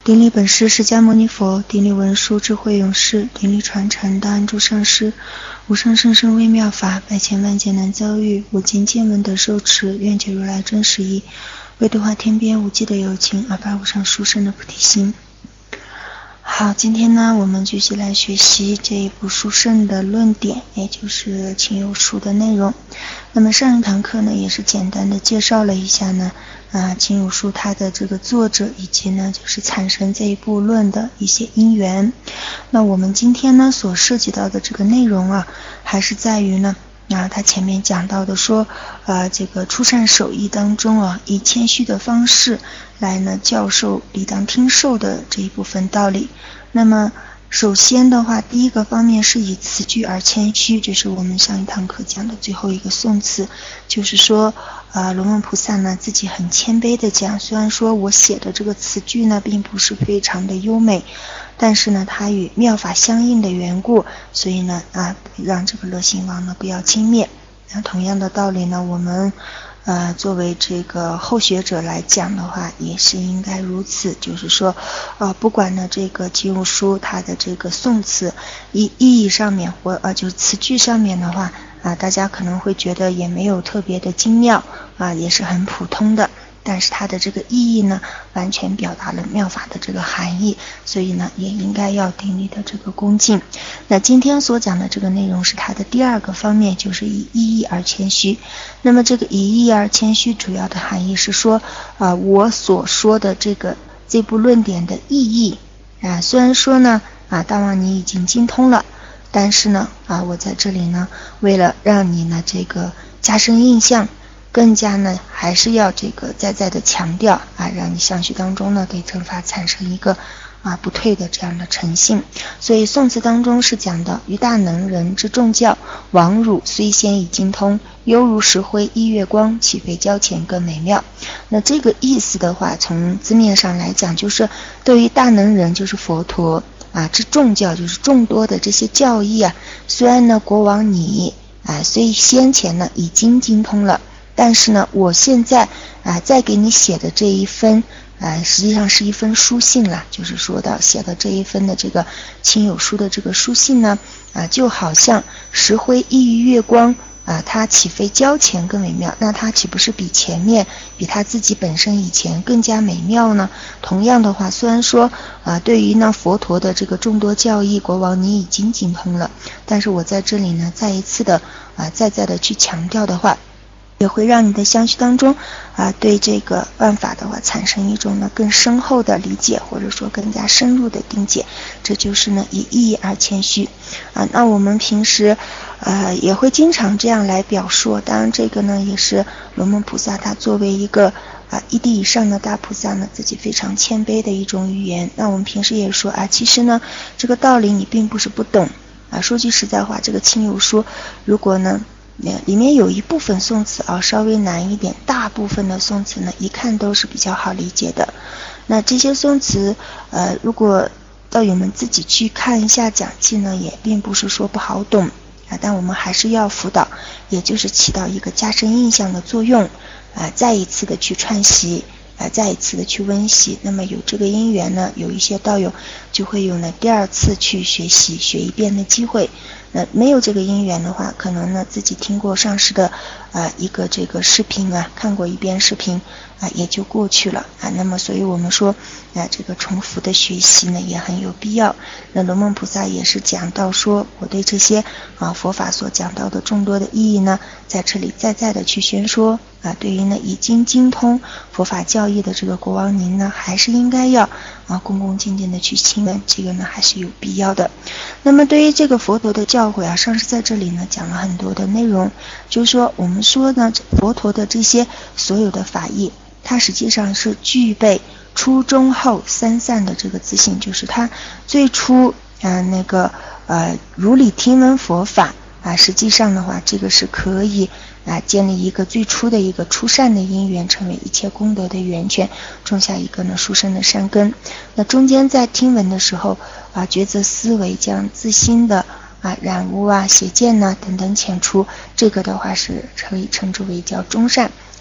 顶礼本师释迦牟尼佛，顶礼文殊智慧勇士，顶礼传承大安住上师，无上甚深微妙法，百千万劫难遭遇，我今见闻得受持，愿解如来真实义，为度化天边无际的有情，而发无上殊胜的菩提心。好，今天呢，我们继续来学习这一部殊胜的论点，也就是亲友书的内容。那么上一堂课呢，也是简单的介绍了一下呢，亲友书它的这个作者，以及呢，就是产生这一部论的一些因缘。那我们今天呢，所涉及到的这个内容啊，还是在于呢，他前面讲到的说，这个出善手艺当中啊，以谦虚的方式来呢教授理当听受的这一部分道理。那么首先的话，第一个方面是以词句而谦虚，这是我们上一堂课讲的最后一个颂词，就是说龙王菩萨呢自己很谦卑的讲，虽然说我写的这个词句呢并不是非常的优美，但是呢它与妙法相应的缘故，所以呢让这个乐心王呢不要轻蔑。那同样的道理呢，我们作为这个后学者来讲的话，也是应该如此，就是说不管呢这个亲友书它的这个颂词意义上面或就是词句上面的话大家可能会觉得也没有特别的精妙也是很普通的，但是它的这个意义呢完全表达了妙法的这个含义，所以呢也应该要顶礼的这个恭敬。那今天所讲的这个内容是它的第二个方面，就是以意义而谦虚。那么这个以意义而谦虚主要的含义是说我所说的这部论点的意义虽然说呢大王你已经精通了，但是呢我在这里呢为了让你呢这个加深印象，更加呢还是要这个再的强调让你相续当中呢对正法产生一个不退的这样的诚信。所以颂词当中是讲的于大能人之众教，王汝虽先已精通，犹如石灰一月光，岂非交浅更美妙。那这个意思的话，从字面上来讲，就是对于大能人就是佛陀之众教，就是众多的这些教义虽然呢国王你虽先前呢已经精通了，但是呢我现在再给你写的这一封实际上是一封书信了，就是说到写的这一封的这个亲友书的这个书信呢就好像石灰异于月光它岂非交浅更美妙，那它岂不是比前面比它自己本身以前更加美妙呢？同样的话，虽然说对于呢佛陀的这个众多教义，国王你已经精通了，但是我在这里呢再一次的再的去强调的话，也会让你的相续当中对这个万法的话产生一种呢更深厚的理解，或者说更加深入的定解。这就是呢以意义而谦虚那我们平时也会经常这样来表述，当然这个呢也是龙王菩萨他作为一个一地以上的大菩萨呢自己非常谦卑的一种语言。那我们平时也说其实呢这个道理你并不是不懂说句实在话，这个亲友书如果呢里面有一部分颂词稍微难一点，大部分的颂词呢一看都是比较好理解的。那这些颂词如果道友们自己去看一下讲记呢，也并不是说不好懂但我们还是要辅导，也就是起到一个加深印象的作用再一次的去串习再一次的去温习。那么有这个因缘呢，有一些道友就会有呢第二次去学习学一遍的机会。那没有这个因缘的话，可能呢自己听过上师的一个这个视频看过一遍视频也就过去了那么所以我们说这个重复的学习呢也很有必要。那龙梦菩萨也是讲到说，我对这些佛法所讲到的众多的意义呢，在这里再的去宣说对于呢已经精通佛法教义的这个国王您呢，还是应该要恭恭敬敬的去听闻，这个呢还是有必要的。那么对于这个佛陀的教诲上师在这里呢讲了很多的内容，就是说我们说呢佛陀的这些所有的法义，它实际上是具备初中后三散的这个自信，就是它最初如理听闻佛法实际上的话这个是可以建立一个最初的一个初善的因缘，成为一切功德的源泉，种下一个呢殊胜的善根。那中间在听闻的时候抉择思维将自心的染污邪见等等遣除，这个的话是可以称之为叫中善。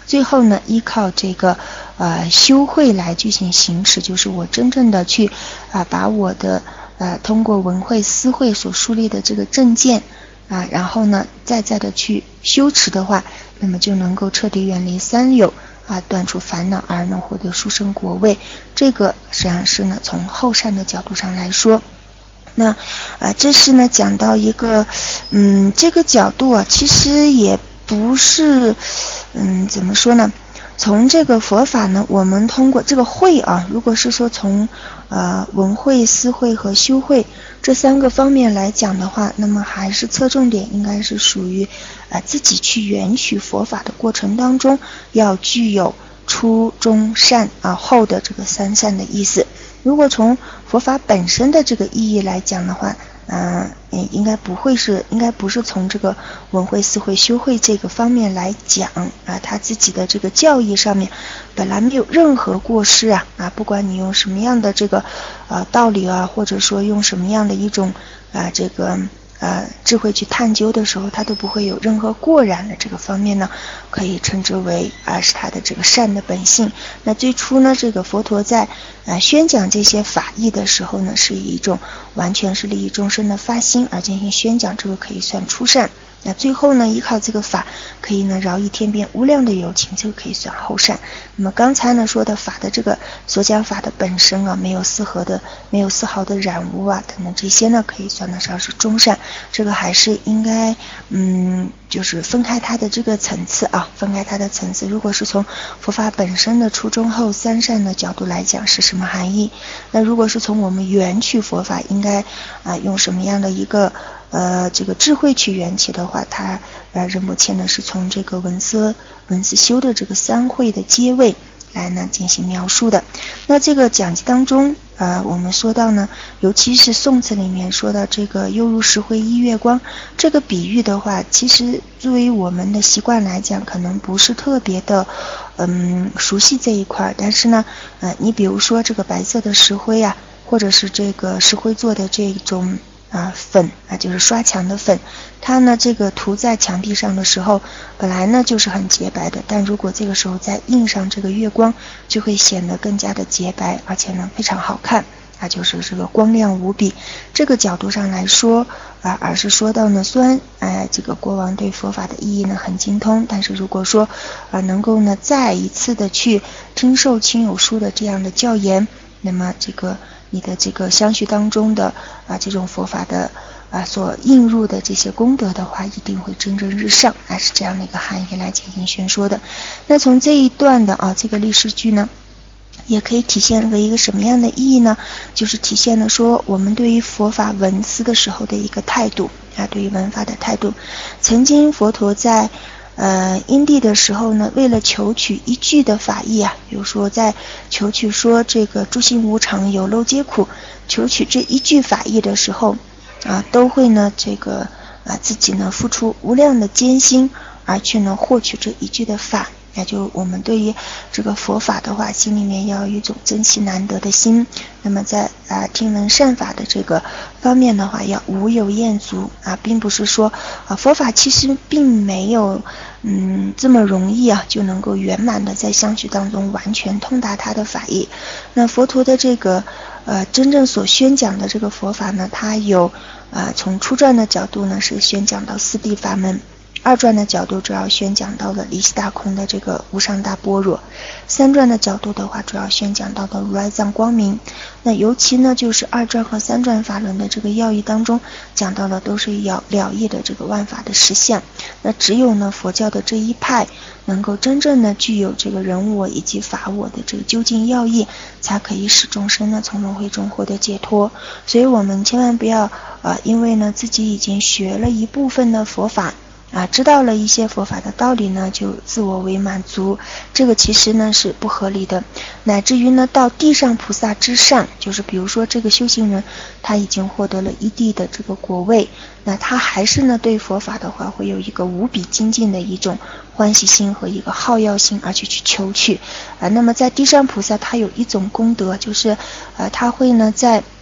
最后呢依靠这个修慧来进行行持，就是我真正的去把我的通过闻慧思慧所树立的这个正见然后呢再的去修持的话，那么就能够彻底远离三有断除烦恼，而能获得殊胜果位。这个实际上是呢从后善的角度上来说。那这是呢讲到一个这个角度其实也不是怎么说呢，从这个佛法呢，我们通过这个慧如果是说从闻慧思慧和修慧这三个方面来讲的话，那么还是侧重点应该是属于自己去缘取佛法的过程当中要具有初中善后的这个三善的意思。如果从佛法本身的这个意义来讲的话，应该不是从这个闻慧思慧修慧这个方面来讲他自己的这个教义上面本来没有任何过失不管你用什么样的这个道理或者说用什么样的一种这个智慧去探究的时候，它都不会有任何过染的这个方面呢，可以称之为是它的这个善的本性。那最初呢，这个佛陀在宣讲这些法义的时候呢，是以一种完全是利益众生的发心而进行宣讲，这个可以算初善。那最后呢，依靠这个法可以呢饶益天边无量的有情，这个可以算后善。那么刚才呢说的法的这个所讲法的本身没有丝毫的染污等等这些呢，可以算得上是中善。这个还是应该就是分开它的这个层次分开它的层次。如果是从佛法本身的初中后三善的角度来讲是什么含义，那如果是从我们缘起佛法应该用什么样的一个这个智慧去缘起的话，他仁波切呢是从这个闻思修的这个三慧的阶位来呢进行描述的。那这个讲记当中我们说到呢，尤其是宋词里面说到这个犹如石灰一月光这个比喻的话，其实作为我们的习惯来讲可能不是特别的熟悉这一块，但是呢你比如说这个白色的石灰或者是这个石灰做的这种粉就是刷墙的粉，它呢这个涂在墙壁上的时候本来呢就是很洁白的，但如果这个时候再印上这个月光，就会显得更加的洁白，而且呢非常好看就是这个光亮无比。这个角度上来说而是说到呢，虽然这个国王对佛法的意义呢很精通，但是如果说能够呢再一次的去听受亲友书的这样的教言，那么这个你的这个相续当中的这种佛法的所映入的这些功德的话，一定会蒸蒸日上是这样的一个含义来进行宣说的。那从这一段的这个历史剧呢，也可以体现了一个什么样的意义呢？就是体现了说我们对于佛法闻思的时候的一个态度对于闻法的态度。曾经佛陀在因地的时候呢，为了求取一句的法义比如说在求取说这个诸行无常有漏皆苦，求取这一句法义的时候都会呢这个自己呢付出无量的艰辛而去呢获取这一句的法。那就我们对于这个佛法的话，心里面要有一种珍惜难得的心。那么在听闻善法的这个方面的话，要无有厌足并不是说佛法其实并没有这么容易就能够圆满的在相续当中完全通达它的法义。那佛陀的这个真正所宣讲的这个佛法呢，它有从初传的角度呢是宣讲到四谛法门，二传的角度主要宣讲到了离悉大空的这个无上大般若，三传的角度的话主要宣讲到的如来藏光明。那尤其呢就是二传和三传法轮的这个要义当中讲到了都是要了义的这个万法的实相。那只有呢佛教的这一派能够真正的具有这个人我以及法我的这个究竟要义，才可以使众生呢从轮回中获得解脱。所以我们千万不要因为呢自己已经学了一部分的佛法知道了一些佛法的道理呢，就自我为满足，这个其实呢是不合理的。乃至于呢到地上菩萨之上，就是比如说这个修行人他已经获得了一地的这个果位，那他还是呢对佛法的话会有一个无比精进的一种欢喜心和一个好要心而去求取那么在地上菩萨他有一种功德，就是他会呢在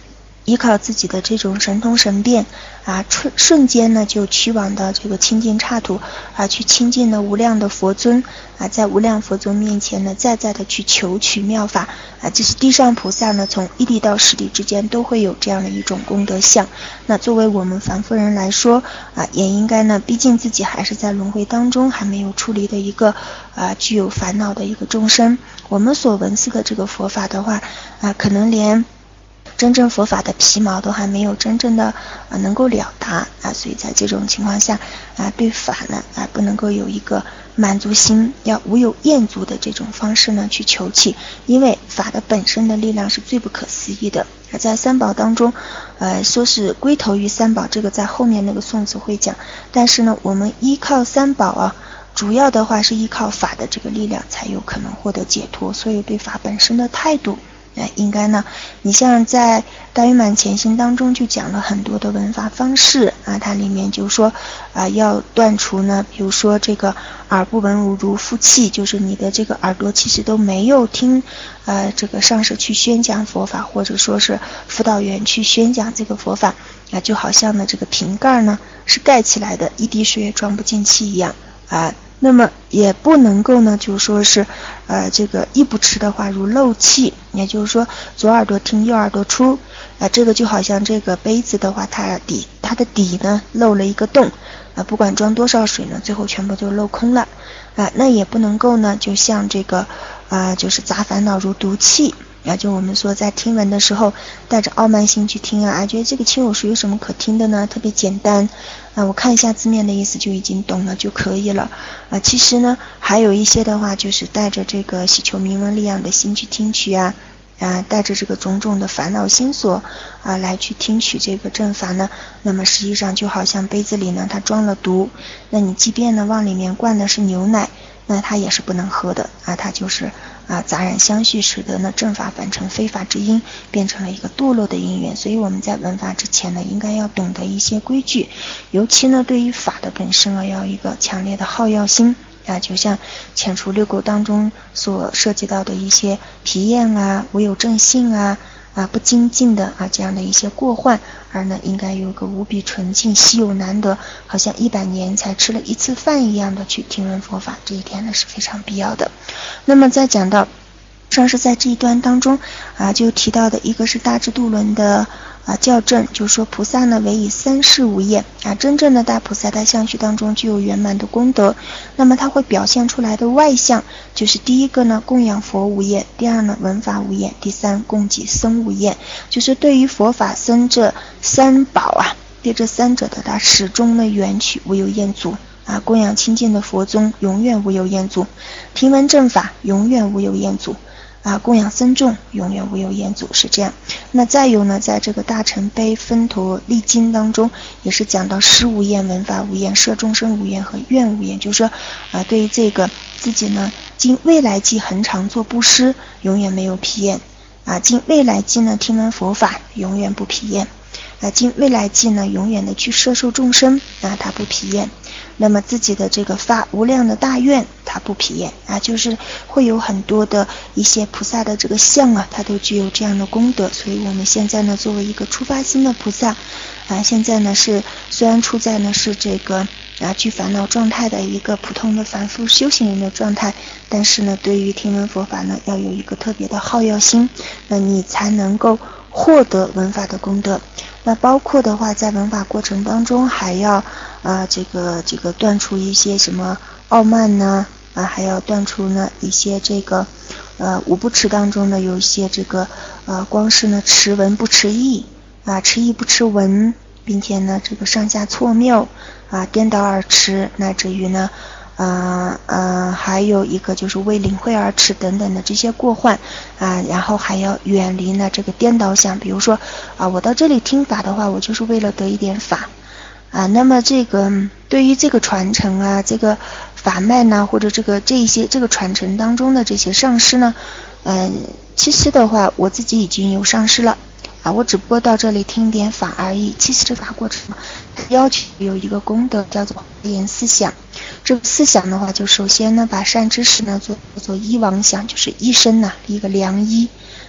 依靠自己的这种神通神变瞬间呢就去往到这个清净刹土去亲近了无量的佛尊在无量佛尊面前呢再的去求取妙法这是地上菩萨呢从一地到十地之间都会有这样的一种功德相。那作为我们凡夫人来说也应该呢，毕竟自己还是在轮回当中还没有出离的一个具有烦恼的一个众生，我们所闻思的这个佛法的话可能连真正佛法的皮毛都还没有真正的能够了达所以在这种情况下对法呢不能够有一个满足心，要无有厌足的这种方式呢去求取，因为法的本身的力量是最不可思议的。在三宝当中说是归投于三宝，这个在后面那个宋词会讲，但是呢我们依靠三宝主要的话是依靠法的这个力量才有可能获得解脱，所以对法本身的态度应该呢，你像在大圆满前行当中就讲了很多的闻法方式它里面就说要断除呢，比如说这个耳不闻无如负气，就是你的这个耳朵其实都没有听这个上师去宣讲佛法，或者说是辅导员去宣讲这个佛法就好像呢这个瓶盖呢是盖起来的，一滴水也装不进去一样那么也不能够呢就是说是这个一不吃的话如漏气，也就是说左耳朵听右耳朵出这个就好像这个杯子的话它的底呢漏了一个洞不管装多少水呢最后全部就漏空了那也不能够呢就像这个就是杂烦恼如毒气就我们说在听闻的时候带着傲慢心去听觉得这个轻有书有什么可听的呢，特别简单我看一下字面的意思就已经懂了就可以了其实呢还有一些的话就是带着这个喜求名闻利养的心去听取带着这个种种的烦恼心所来去听取这个正法呢，那么实际上就好像杯子里呢它装了毒，那你即便呢往里面灌的是牛奶，那它也是不能喝的它就是杂染相续，使得呢正法反成非法之因，变成了一个堕落的因缘。所以我们在闻法之前呢应该要懂得一些规矩，尤其呢对于法的本身要一个强烈的好要心就像遣除六垢当中所涉及到的一些疲厌无有正性不精进的这样的一些过患，而呢应该有个无比纯净稀有难得，好像100年才吃了一次饭一样的去听闻佛法，这一点呢是非常必要的。那么再讲到上师在这一段当中就提到的一个是大智度论的校正，就是说菩萨呢唯以三世无厌真正的大菩萨在相续当中具有圆满的功德，那么它会表现出来的外相就是第一个呢供养佛无厌，第二呢闻法无厌，第三供给僧无厌，就是对于佛法僧这三宝对这三者的他始终的缘起无有厌足供养亲近的佛宗永远无有厌足，听闻正法永远无有厌足供养僧众永远无有厌足，是这样。那再有呢在这个大乘悲分陀历经当中也是讲到施无厌、闻法无厌、摄众生无厌和愿无厌，就是说对于这个自己呢经未来际恒常做布施永远没有疲厌经未来际呢听闻佛法永远不疲厌经未来际呢永远的去摄受众生他不疲厌，那么自己的这个发无量的大愿他不疲厌就是会有很多的一些菩萨的这个相他都具有这样的功德。所以我们现在呢作为一个初发心的菩萨现在呢是虽然处在呢是这个具烦恼状态的一个普通的凡夫修行人的状态，但是呢对于听闻佛法呢要有一个特别的好要心，那你才能够获得闻法的功德。那包括的话在闻法过程当中还要这个断除一些什么傲慢呢还要断除呢一些这个五不持当中呢有一些这个光是呢持闻不持义持义不持闻，并且呢这个上下错谬颠倒而持，乃至于呢还有一个就是为领会而持等等的这些过患然后还要远离呢这个颠倒想，比如说我到这里听法的话我就是为了得一点法那么这个对于这个传承这个法脉呢或者这个传承当中的这些上师呢其实的话我自己已经有上师了我只不过到这里听点法而已。其实这法过程要求有一个功德叫做言思想，这个思想的话就首先呢把善知识呢做依王想，就是医生一个良医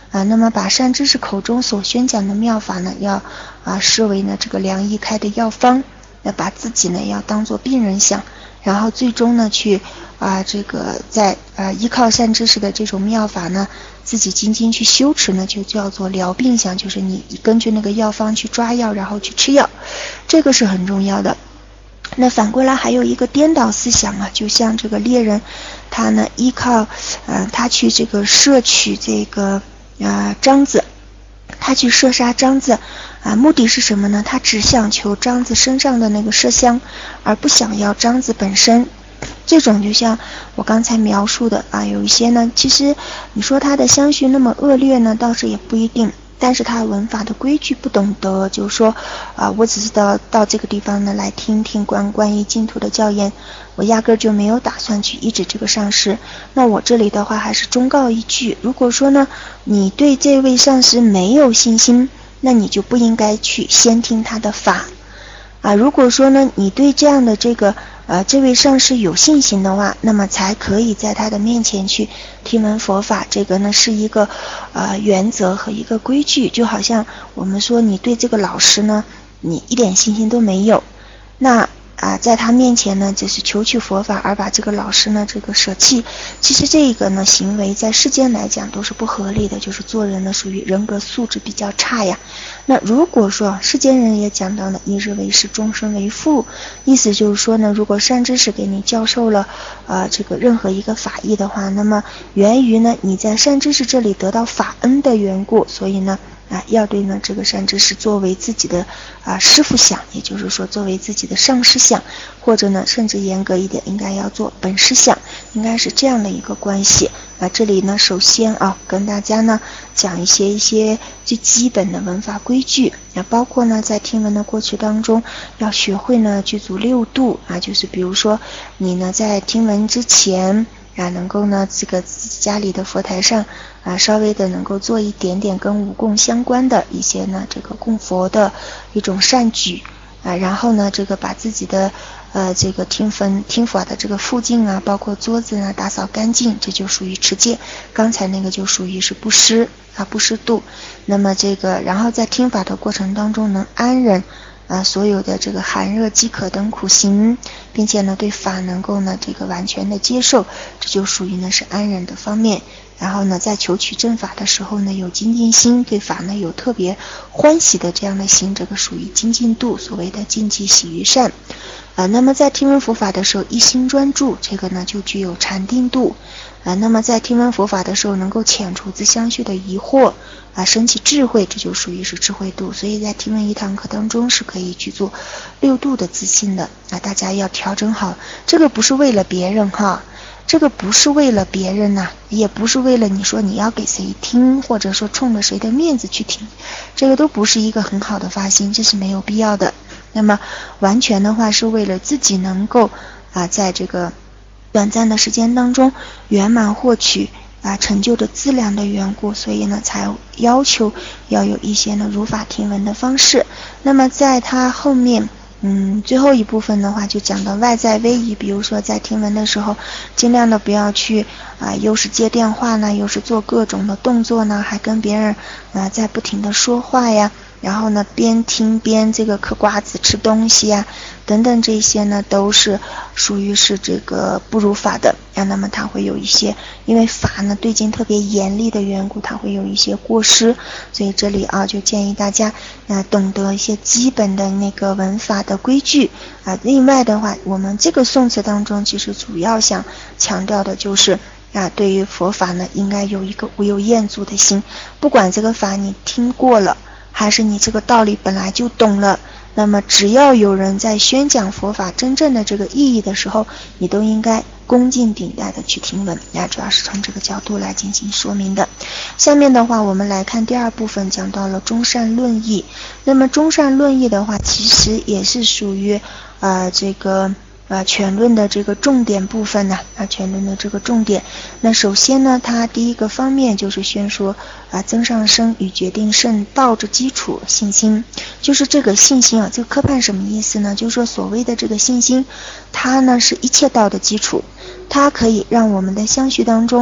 那么把善知识口中所宣讲的妙法呢，要视为呢这个良医开的药方，把自己呢要当作病人想，然后最终呢去这个在依靠善知识的这种妙法呢，自己精进去修持呢，就叫做疗病想，就是你根据那个药方去抓药，然后去吃药，这个是很重要的。那反过来还有一个颠倒思想就像这个猎人，他呢依靠他去这个摄取这个獐子，他去射杀獐子目的是什么呢？他只想求獐子身上的那个麝香，而不想要獐子本身。这种就像我刚才描述的有一些呢，其实你说他的相续那么恶劣呢，倒是也不一定，但是他文法的规矩不懂得，就是说我只是到这个地方呢来听听关于净土的教言，我压根就没有打算去医治这个上师。那我这里的话还是忠告一句，如果说呢你对这位上师没有信心，那你就不应该去先听他的法如果说呢你对这样的这位上师有信心的话，那么才可以在他的面前去听闻佛法。这个呢是一个原则和一个规矩，就好像我们说你对这个老师呢你一点信心都没有，那在他面前呢就是求取佛法而把这个老师呢这个舍弃，其实这个呢行为在世间来讲都是不合理的，就是做人呢属于人格素质比较差呀。那如果说世间人也讲到了一日为师终身为父，意思就是说呢，如果善知识给你教授了这个任何一个法义的话，那么源于呢你在善知识这里得到法恩的缘故，所以呢要对呢这个善知识作为自己的师父想，也就是说作为自己的上师想，或者呢甚至严格一点应该要做本师想，应该是这样的一个关系。这里呢首先跟大家呢讲一些最基本的文法规矩，包括呢在听闻的过程当中要学会呢具足六度就是比如说你呢在听闻之前能够呢这个自己家里的佛台上稍微的能够做一点点跟五供相关的一些呢这个供佛的一种善举然后呢这个把自己的这个听法的这个附近包括桌子打扫干净，这就属于持戒。刚才那个就属于是布施布施度。那么这个然后在听法的过程当中能安忍所有的这个寒热饥渴等苦行，并且呢对法能够呢这个完全的接受，这就属于呢是安忍的方面。然后呢在求取正法的时候呢有精进心，对法呢有特别欢喜的这样的心，这个属于精进度，所谓的尽计喜于善那么在听闻佛法的时候一心专注，这个呢就具有禅定度那么在听闻佛法的时候能够遣除自相续的疑惑升起智慧，这就属于是智慧度。所以在听闻一堂课当中是可以去做六度的自信的大家要调整好，这个不是为了别人这个不是为了别人也不是为了你说你要给谁听，或者说冲着谁的面子去听，这个都不是一个很好的发心，这是没有必要的。那么完全的话是为了自己能够在这个短暂的时间当中圆满获取成就的资粮的缘故，所以呢才要求要有一些呢如法听闻的方式。那么在它后面最后一部分的话就讲到外在威仪，比如说在听闻的时候尽量的不要去又是接电话呢，又是做各种的动作呢，还跟别人在不停的说话呀，然后呢边听边这个嗑瓜子吃东西等等，这些呢都是属于是这个不如法的那么它会有一些因为法呢对境特别严厉的缘故，它会有一些过失，所以这里就建议大家懂得一些基本的那个文法的规矩另外的话我们这个诵词当中其实主要想强调的就是对于佛法呢应该有一个无有厌足的心，不管这个法你听过了还是你这个道理本来就懂了，那么只要有人在宣讲佛法真正的这个意义的时候，你都应该恭敬顶戴的去听闻主要是从这个角度来进行说明的。下面的话我们来看第二部分，讲到了中善论义。那么中善论义的话其实也是属于这个全论的这个重点部分全论的这个重点。那首先呢它第一个方面就是宣说增上生与决定胜道之基础信心。就是这个信心这个科判什么意思呢？就是说所谓的这个信心，它呢是一切道的基础，它可以让我们的相续当中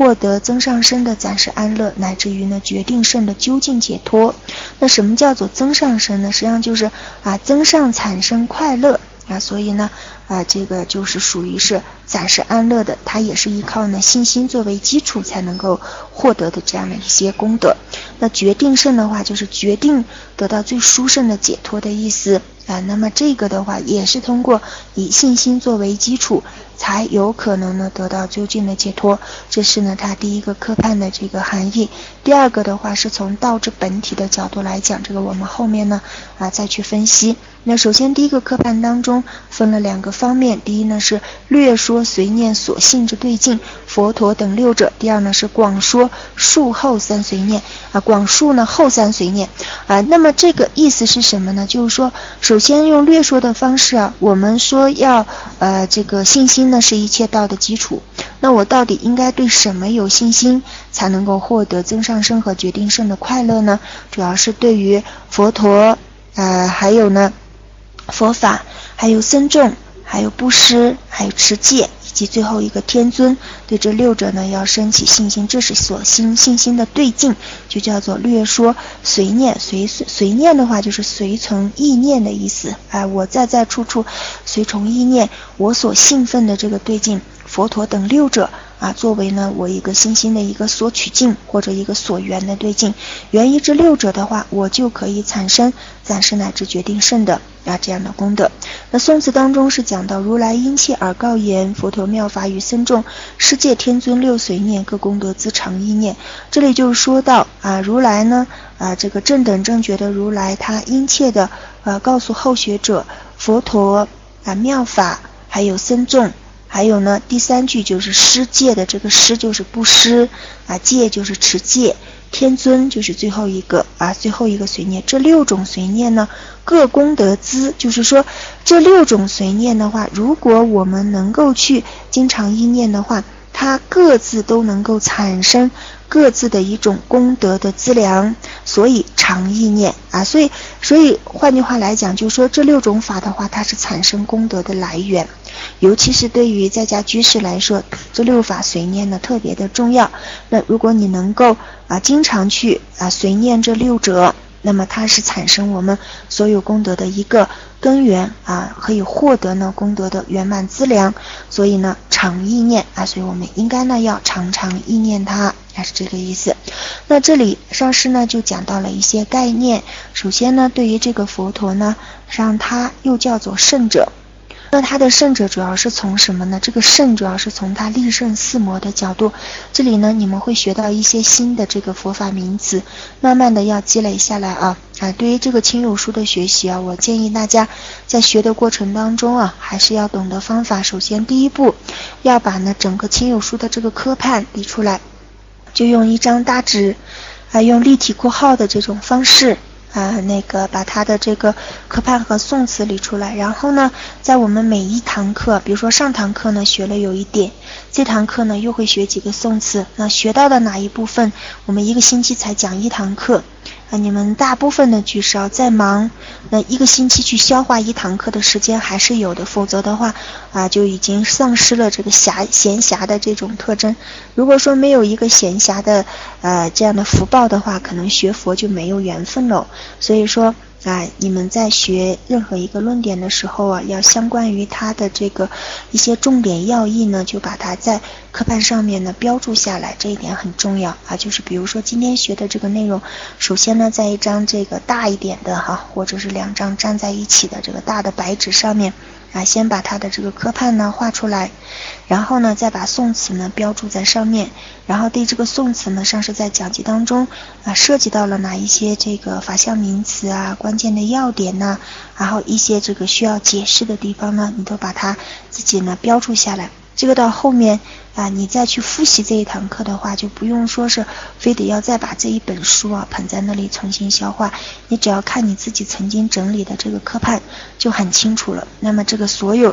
获得增上生的暂时安乐，乃至于呢决定胜的究竟解脱。那什么叫做增上生呢？实际上就是增上产生快乐所以呢这个就是属于是暂时安乐的，它也是依靠呢信心作为基础才能够获得的这样的一些功德。那决定胜的话就是决定得到最殊胜的解脱的意思那么这个的话也是通过以信心作为基础才有可能呢得到究竟的解脱，这是呢它第一个科判的这个含义。第二个的话是从道之本体的角度来讲，这个我们后面呢再去分析。那首先第一个科判当中分了2个方面，第一呢是略说随念所信之对境佛陀等6者，第二呢是广说述后3随念广述呢后3随念那么这个意思是什么呢？就是说首先用略说的方式我们说要这个信心呢是一切道的基础，那我到底应该对什么有信心才能够获得增上生和决定胜的快乐呢？主要是对于佛陀还有呢佛法，还有僧众，还有布施，还有持戒，以及最后一个天尊，对这6者呢要升起信心，这是所信心的对境，就叫做略说随念。随念的话就是随从意念的意思我在处处随从意念，我所兴奋的这个对境佛陀等6者作为呢我一个信心的一个所取境或者一个所缘的对境，缘于这6者的话，我就可以产生暂时乃至决定胜的这样的功德。那宋词当中是讲到如来因切而告言，佛陀妙法与僧众世界天尊6随念，各功德资常意念。这里就说到如来呢这个正等正觉的如来，他殷切的告诉后学者佛陀妙法还有僧众，还有呢第3句就是施戒的，这个施就是布施戒就是持戒，天尊就是最后一个随念。这6种随念呢各功德资，就是说这6种随念的话，如果我们能够去经常意念的话，它各自都能够产生各自的一种功德的资粮，所以常意念所以换句话来讲，就是说这6种法的话，它是产生功德的来源。尤其是对于在家居士来说，这6法随念呢特别的重要。那如果你能够经常去随念这6者，那么它是产生我们所有功德的一个根源可以获得呢功德的圆满资粮，所以呢常意念所以我们应该呢要常常意念它是这个意思。那这里上师呢就讲到了一些概念。首先呢对于这个佛陀呢，让他又叫做圣者。那他的圣者主要是从什么呢？这个圣主要是从他立圣四摩的角度。这里呢你们会学到一些新的这个佛法名词，慢慢的要积累下来对于这个亲友书的学习我建议大家在学的过程当中还是要懂得方法。首先第一步要把呢整个亲友书的这个科判理出来，就用一张大纸用立体括号的这种方式把它的这个科判和宋词理出来。然后呢在我们每一堂课，比如说上堂课呢学了有一点，这堂课呢又会学几个宋词，那学到的哪一部分我们1个星期才讲1堂课你们大部分的居士再忙，那1个星期去消化1堂课的时间还是有的，否则的话就已经丧失了这个闲暇的这种特征。如果说没有一个闲暇的这样的福报的话，可能学佛就没有缘分了。所以说你们在学任何一个论点的时候要相关于它的这个一些重点要义呢，就把它在科判上面呢标注下来，这一点很重要就是比如说今天学的这个内容，首先呢在一张这个大一点的或者是2张站在一起的这个大的白纸上面先把它的这个科判呢画出来，然后呢再把宋词呢标注在上面，然后对这个宋词呢上师在讲解当中涉及到了哪一些这个法相名词关键的要点然后一些这个需要解释的地方呢，你都把它自己呢标注下来。这个到后面你再去复习这一堂课的话，就不用说是非得要再把这一本书捧在那里重新消化，你只要看你自己曾经整理的这个科判就很清楚了。那么这个所有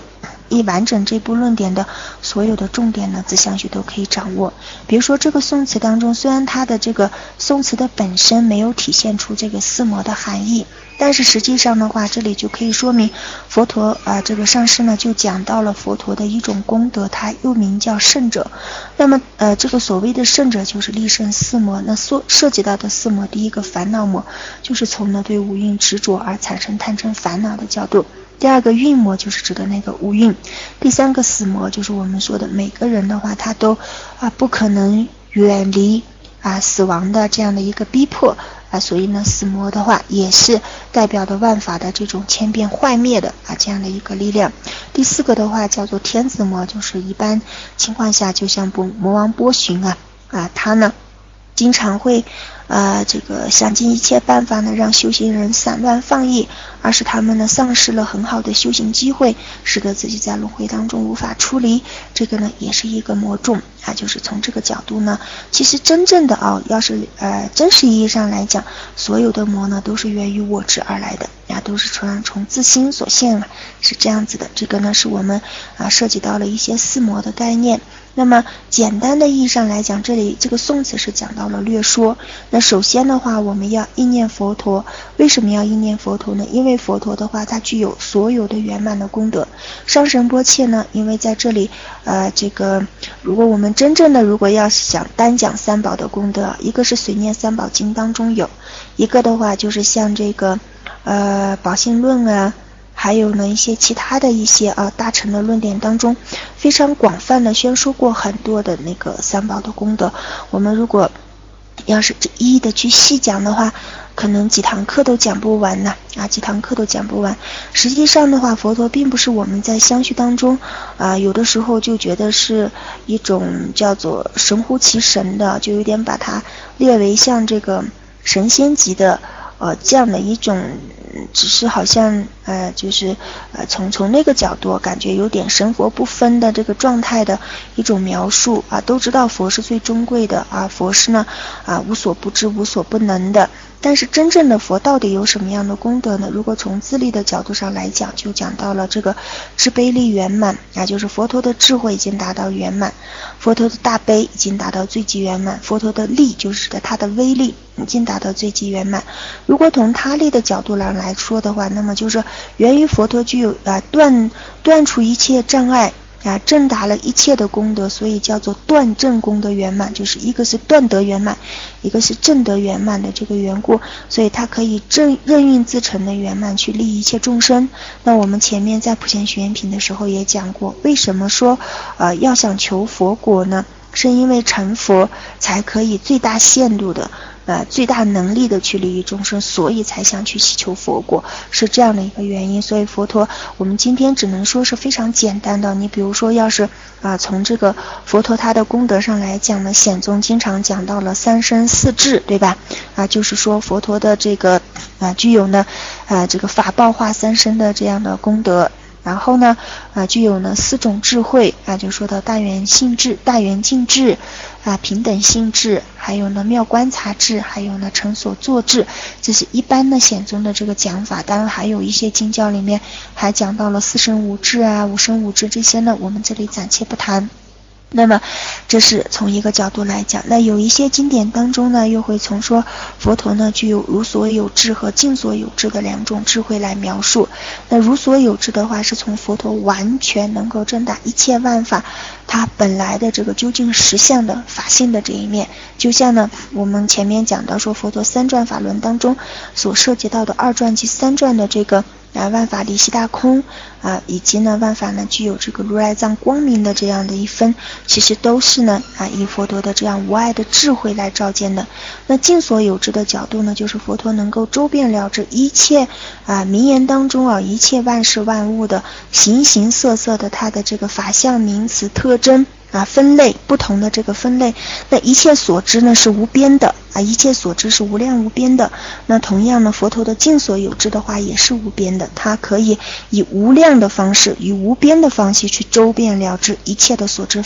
一完整这部论点的所有的重点呢，自相续都可以掌握。比如说这个宋词当中，虽然它的这个宋词的本身没有体现出这个四魔的含义，但是实际上的话，这里就可以说明佛陀这个上师呢就讲到了佛陀的一种功德，它又名叫圣者。那么这个所谓的圣者就是立胜四魔。那涉及到的四魔，第一个烦恼魔，就是从呢对五蕴执着而产生贪嗔烦恼的角度。第二个蕴魔就是指的那个五蕴。第三个死魔就是我们说的每个人的话，他都不可能远离死亡的这样的一个逼迫所以呢死魔的话也是代表的万法的这种千变坏灭的这样的一个力量。第四个的话叫做天子魔，就是一般情况下就像魔王波旬他呢经常会这个想尽一切办法呢，让修行人散乱放逸，而使他们呢丧失了很好的修行机会，使得自己在轮回当中无法出离。这个呢也是一个魔种就是从这个角度呢，其实真正的要是真实意义上来讲，所有的魔呢都是源于我执而来的都是从自心所现是这样子的。这个呢是我们涉及到了一些四魔的概念。那么简单的意义上来讲，这里这个宋词是讲到了略说。那首先的话，我们要意念佛陀。为什么要意念佛陀呢？因为佛陀的话，它具有所有的圆满的功德。上神波切呢，因为在这里这个如果我们真正的如果要想单讲三宝的功德，一个是随念三宝经当中有，一个的话就是像这个宝性论还有呢一些其他的一些大乘的论点当中，非常广泛的宣说过很多的那个三宝的功德。我们如果要是一一的去细讲的话，可能几堂课都讲不完几堂课都讲不完。实际上的话，佛陀并不是我们在相续当中有的时候就觉得是一种叫做神乎其神的，就有点把它列为像这个神仙级的这样的一种，只是好像就是从那个角度感觉有点神佛不分的这个状态的一种描述都知道佛是最珍贵的佛是呢无所不知无所不能的。但是真正的佛到底有什么样的功德呢？如果从自利的角度上来讲，就讲到了这个智悲力圆满就是佛陀的智慧已经达到圆满，佛陀的大悲已经达到最极圆满，佛陀的力就是指的他的威力已经达到最极圆满。如果从他力的角度来说的话，那么就是源于佛陀具有断除一切障碍正达了一切的功德，所以叫做断正功德圆满，就是一个是断德圆满，一个是正德圆满的这个缘故，所以它可以任运自成的圆满去利一切众生。那我们前面在普贤行愿品的时候也讲过，为什么说要想求佛果呢？是因为成佛才可以最大限度的最大能力的去利益众生，所以才想去祈求佛果，是这样的一个原因。所以佛陀我们今天只能说是非常简单的。你比如说要是从这个佛陀他的功德上来讲呢，显宗经常讲到了三身四智，对吧就是说佛陀的这个具有呢这个法报化三身的这样的功德。然后呢具有呢四种智慧就说到大圆性智、大圆净智平等性智，还有呢妙观察智，还有呢成所作智。这是一般的显宗的这个讲法。当然还有一些经教里面还讲到了四生五智五生五智，这些呢我们这里暂且不谈。那么这是从一个角度来讲。那有一些经典当中呢又会从说佛陀呢具有如所有智和尽所有智的两种智慧来描述。那如所有智的话是从佛陀完全能够证达一切万法它本来的这个究竟实相的法性的这一面。就像呢我们前面讲到说佛陀三转法轮当中所涉及到的二转及三转的这个万法离悉大空以及呢万法呢具有这个如来藏光明的这样的一分，其实都是呢以佛陀的这样无碍的智慧来照见的。那尽所有智的角度呢，就是佛陀能够周遍了知一切名言当中一切万事万物的形形色色的它的这个法相名词特征分类不同的这个分类。那一切所知呢是无边的一切所知是无量无边的。那同样呢佛陀的尽所有知的话也是无边的，它可以以无量的方式以无边的方式去周遍了知一切的所知法。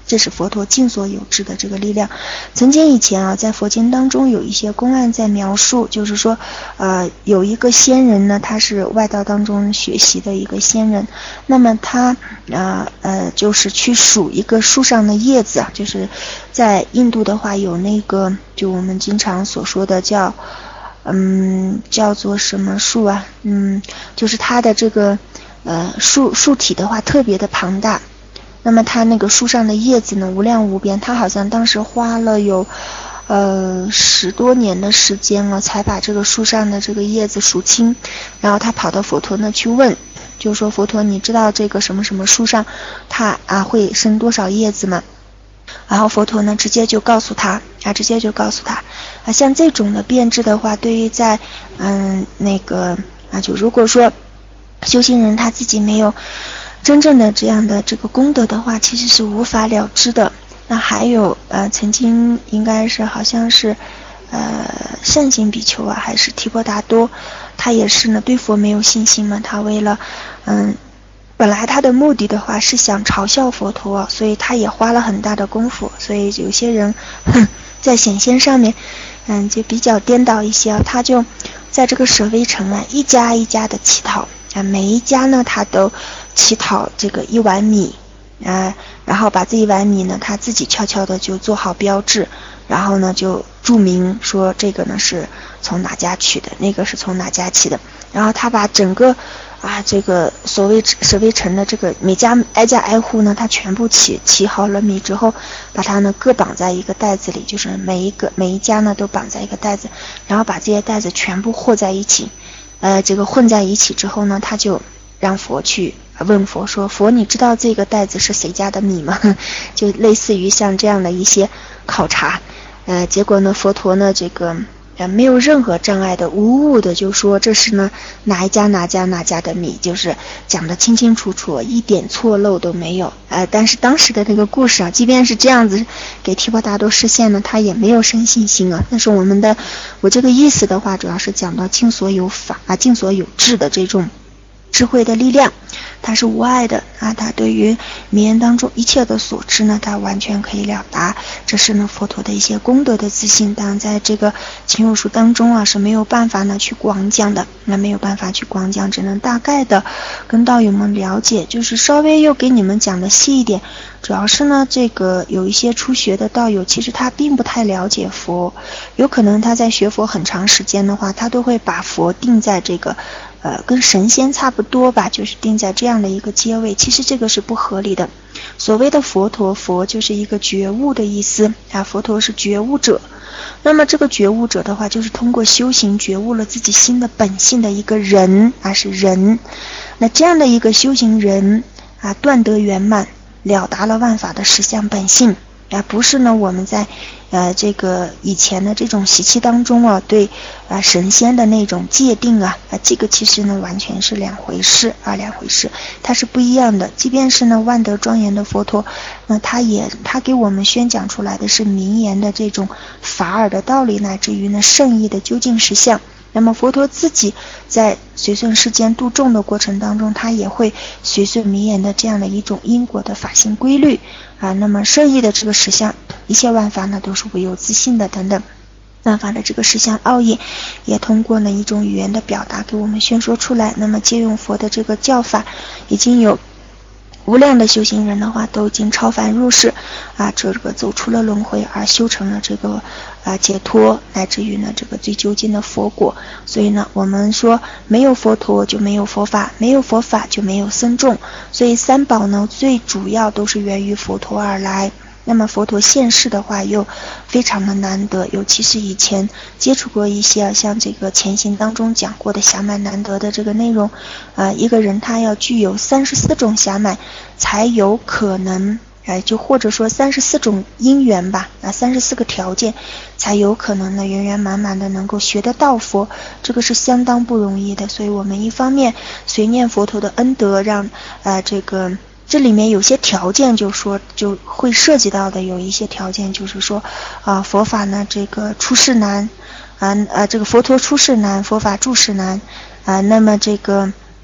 这是佛陀尽所有智的这个力量。曾经以前啊，在佛经当中有一些公案在描述，就是说有一个仙人呢，他是外道当中学习的一个仙人，那么他就是去数一个树上的叶子啊，就是在印度的话有那个就我们经常所说的叫做什么树啊，就是它的这个树体的话特别的庞大，那么它那个树上的叶子呢无量无边，他好像当时花了有10多年的时间了，才把这个树上的这个叶子数清。然后他跑到佛陀那去问，就说佛陀，你知道这个什么什么树上它会生多少叶子吗？然后佛陀呢直接就告诉他像这种的变质的话，对于在就如果说修行人他自己没有真正的这样的这个功德的话，其实是无法了知的。那还有曾经应该是好像是善行比丘啊，还是提婆达多，他也是呢对佛没有信心嘛，他为了本来他的目的的话是想嘲笑佛陀，所以他也花了很大的功夫。所以有些人在显现上面就比较颠倒一些他就在这个舍卫城一家一家的乞讨每一家呢他都乞讨这个1碗米然后把这1碗米呢他自己悄悄的就做好标志，然后呢就注明说这个呢是从哪家取的，那个是从哪家取的，然后他把整个这个所谓舍卫城的这个每家挨家挨户呢，他全部起好了米之后，把它呢各绑在一个袋子里，就是每一家呢都绑在一个袋子，然后把这些袋子全部和在一起，这个混在一起之后呢，他就让佛去问佛说，佛你知道这个袋子是谁家的米吗？就类似于像这样的一些考察，结果呢佛陀呢这个没有任何障碍的无误的就说这是呢哪一家哪家的米，就是讲得清清楚楚，一点错漏都没有。但是当时的那个故事即便是这样子给提婆达多示现呢，他也没有生信心但是我这个意思的话，主要是讲到尽所有法尽所有智的这种智慧的力量，它是无碍的它对于名言当中一切的所知呢，它完全可以了达。这是呢佛陀的一些功德的自信，当然在这个情有书当中是没有办法呢去广讲的，没有办法去广讲，只能大概的跟道友们了解，就是稍微又给你们讲的细一点。主要是呢这个有一些初学的道友，其实他并不太了解佛，有可能他在学佛很长时间的话，他都会把佛定在这个跟神仙差不多吧，就是定在这样的一个阶位，其实这个是不合理的。所谓的佛就是一个觉悟的意思佛陀是觉悟者，那么这个觉悟者的话，就是通过修行觉悟了自己心的本性的一个人是人。那这样的一个修行人断得圆满，了达了万法的实相本性不是呢我们在这个以前的这种习气当中对神仙的那种界定这个其实呢完全是两回事，它是不一样的。即便是呢万德庄严的佛陀，那他给我们宣讲出来的是名言的这种法尔的道理，乃至于呢圣意的究竟实相。那么佛陀自己在随顺世间度众的过程当中，他也会随顺名言的这样的一种因果的法性规律那么圣意的这个实相，一切万法呢都是唯有自性的等等，万法的这个实相奥义也通过呢一种语言的表达给我们宣说出来。那么借用佛的这个教法，已经有无量的修行人的话都已经超凡入世这个走出了轮回，而修成了这个解脱，乃至于呢这个最究竟的佛果。所以呢我们说没有佛陀就没有佛法，没有佛法就没有僧众，所以三宝呢最主要都是源于佛陀而来。那么佛陀现世的话又非常的难得，尤其是以前接触过一些像这个前行当中讲过的暇满难得的这个内容一个人他要具有34种暇满才有可能就或者说34种因缘吧34个条件才有可能呢圆圆满满的能够学得到佛，这个是相当不容易的。所以我们一方面随念佛陀的恩德，让这里面有些条件就会涉及到的，有一些条件就是说佛法呢这个出世难这个佛陀出世难，佛法住世难那么这个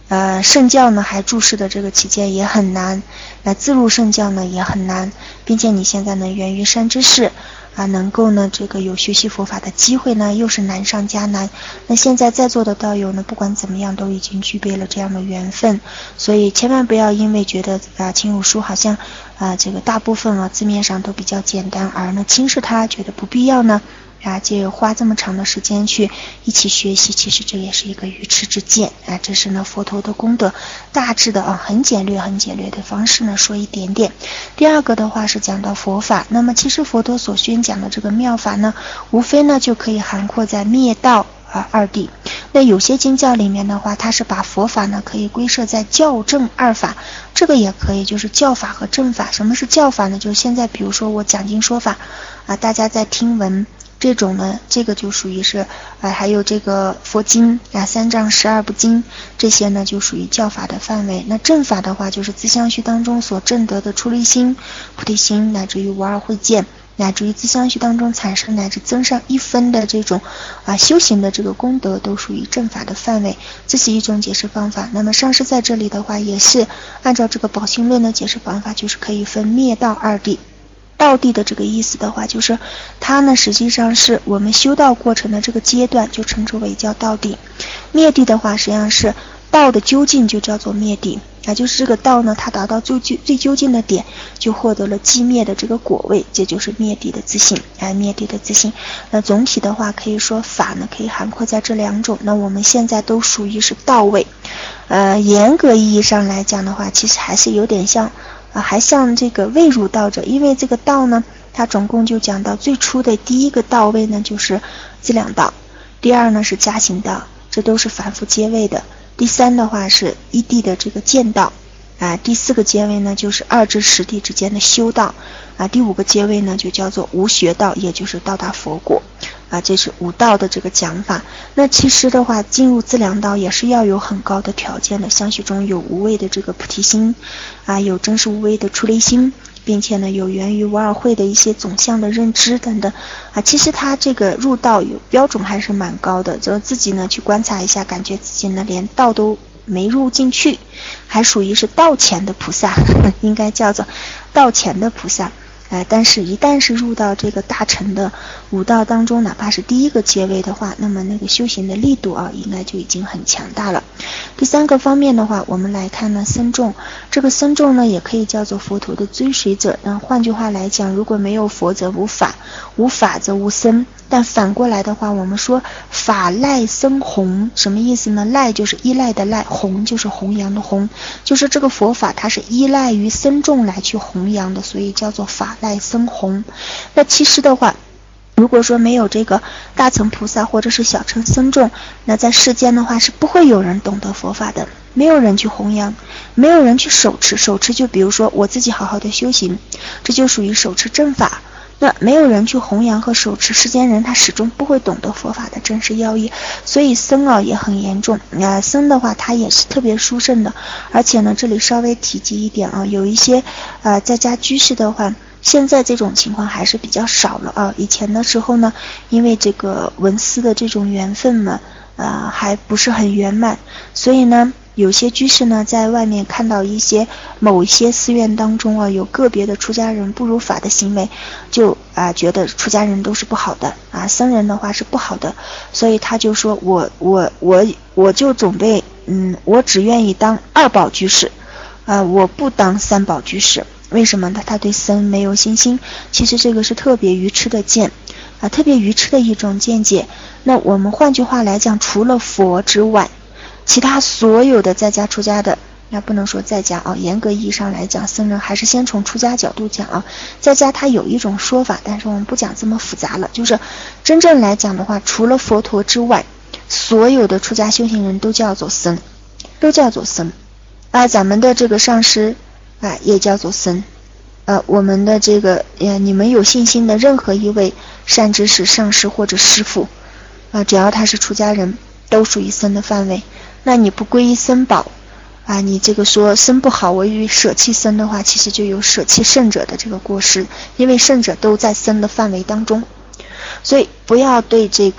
圣教呢还注释的这个期间也很难，那自入圣教呢也很难，并且你现在呢源于善知识能够呢这个有学习佛法的机会呢又是难上加难。那现在在座的道友呢不管怎么样都已经具备了这样的缘分，所以千万不要因为觉得轻辱书好像这个大部分字面上都比较简单而呢轻视它，觉得不必要呢就花这么长的时间去一起学习，其实这也是一个愚痴之见这是呢佛陀的功德大致的很简略的方式呢说一点点。第二个的话是讲到佛法，那么其实佛陀所宣讲的这个妙法呢无非呢就可以涵括在灭道二谛。那有些经教里面的话，它是把佛法呢可以归摄在教正二法，这个也可以，就是教法和正法。什么是教法呢？就是现在比如说我讲经说法大家在听闻这种呢，这个就属于是还有这个佛经三藏12部经，这些呢就属于教法的范围。那正法的话就是自相续当中所证得的出离心、菩提心，乃至于无二慧见，乃至于自相续当中产生乃至增上1分的这种修行的这个功德，都属于正法的范围。这是一种解释方法。那么上师在这里的话也是按照这个宝性论的解释方法，就是可以分灭道二谛。道谛的这个意思的话，就是它呢实际上是我们修道过程的这个阶段，就称之为叫道谛。灭谛的话实际上是道的究竟，就叫做灭谛就是这个道呢它达到最究竟的点，就获得了寂灭的这个果位，这就是灭谛的自性灭谛的自性。那总体的话可以说法呢可以涵括在这两种，那我们现在都属于是道位。严格意义上来讲的话，其实还是有点像还像这个未入道者，因为这个道呢它总共就讲到最初的第一个道位呢就是资粮道，第二呢是加行道，这都是反复阶位的。第三的话是一谛的这个见道第四个阶位呢就是2至10谛之间的修道第5个阶位呢就叫做无学道，也就是到达佛果这是5道的这个讲法。那其实的话进入资粮道也是要有很高的条件的，相续中有无畏的这个菩提心有真实无畏的出离心，并且呢有源于无二慧的一些总相的认知等等其实他这个入道有标准还是蛮高的，就自己呢去观察一下，感觉自己呢连道都没入进去，还属于是道前的菩萨应该叫做道前的菩萨但是一旦是入到这个大乘的5道当中，哪怕是第一个阶位的话，那么那个修行的力度应该就已经很强大了。第三个方面的话，我们来看呢僧众，这个僧众呢也可以叫做佛陀的追随者。那换句话来讲，如果没有佛则无法，无法则无僧。但反过来的话，我们说法赖僧弘，什么意思呢？赖就是依赖的赖，弘就是弘扬的弘，就是这个佛法它是依赖于僧众来去弘扬的，所以叫做法赖僧弘。那其实的话，如果说没有这个大乘菩萨或者是小乘僧众，那在世间的话是不会有人懂得佛法的，没有人去弘扬，没有人去手持。手持就比如说我自己好好的修行，这就属于手持正法。那没有人去弘扬和手持，世间人他始终不会懂得佛法的真实要义，所以僧也很严重僧的话他也是特别殊胜的。而且呢这里稍微提及一点有一些在家居士的话，现在这种情况还是比较少了以前的时候呢，因为这个文思的这种缘分呢还不是很圆满，所以呢有些居士呢在外面看到某一些寺院当中有个别的出家人不如法的行为，就觉得出家人都是不好的僧人的话是不好的，所以他就说我就准备我只愿意当2宝居士我不当3宝居士。为什么呢？他对僧没有信心。其实这个是特别愚痴的见特别愚痴的一种见解。那我们换句话来讲，除了佛之外，其他所有的在家出家的，那不能说在家严格意义上来讲，僧人还是先从出家角度讲在家他有一种说法，但是我们不讲这么复杂了，就是真正来讲的话，除了佛陀之外，所有的出家修行人都叫做僧，都叫做僧咱们的这个上师也叫做僧我们的这个你们有信心的任何一位善知识、上师或者师父只要他是出家人，都属于僧的范围。那你不皈依僧宝你这个说僧不好，我与舍弃僧的话，其实就有舍弃圣者的这个过失，因为圣者都在僧的范围当中。所以不要对这个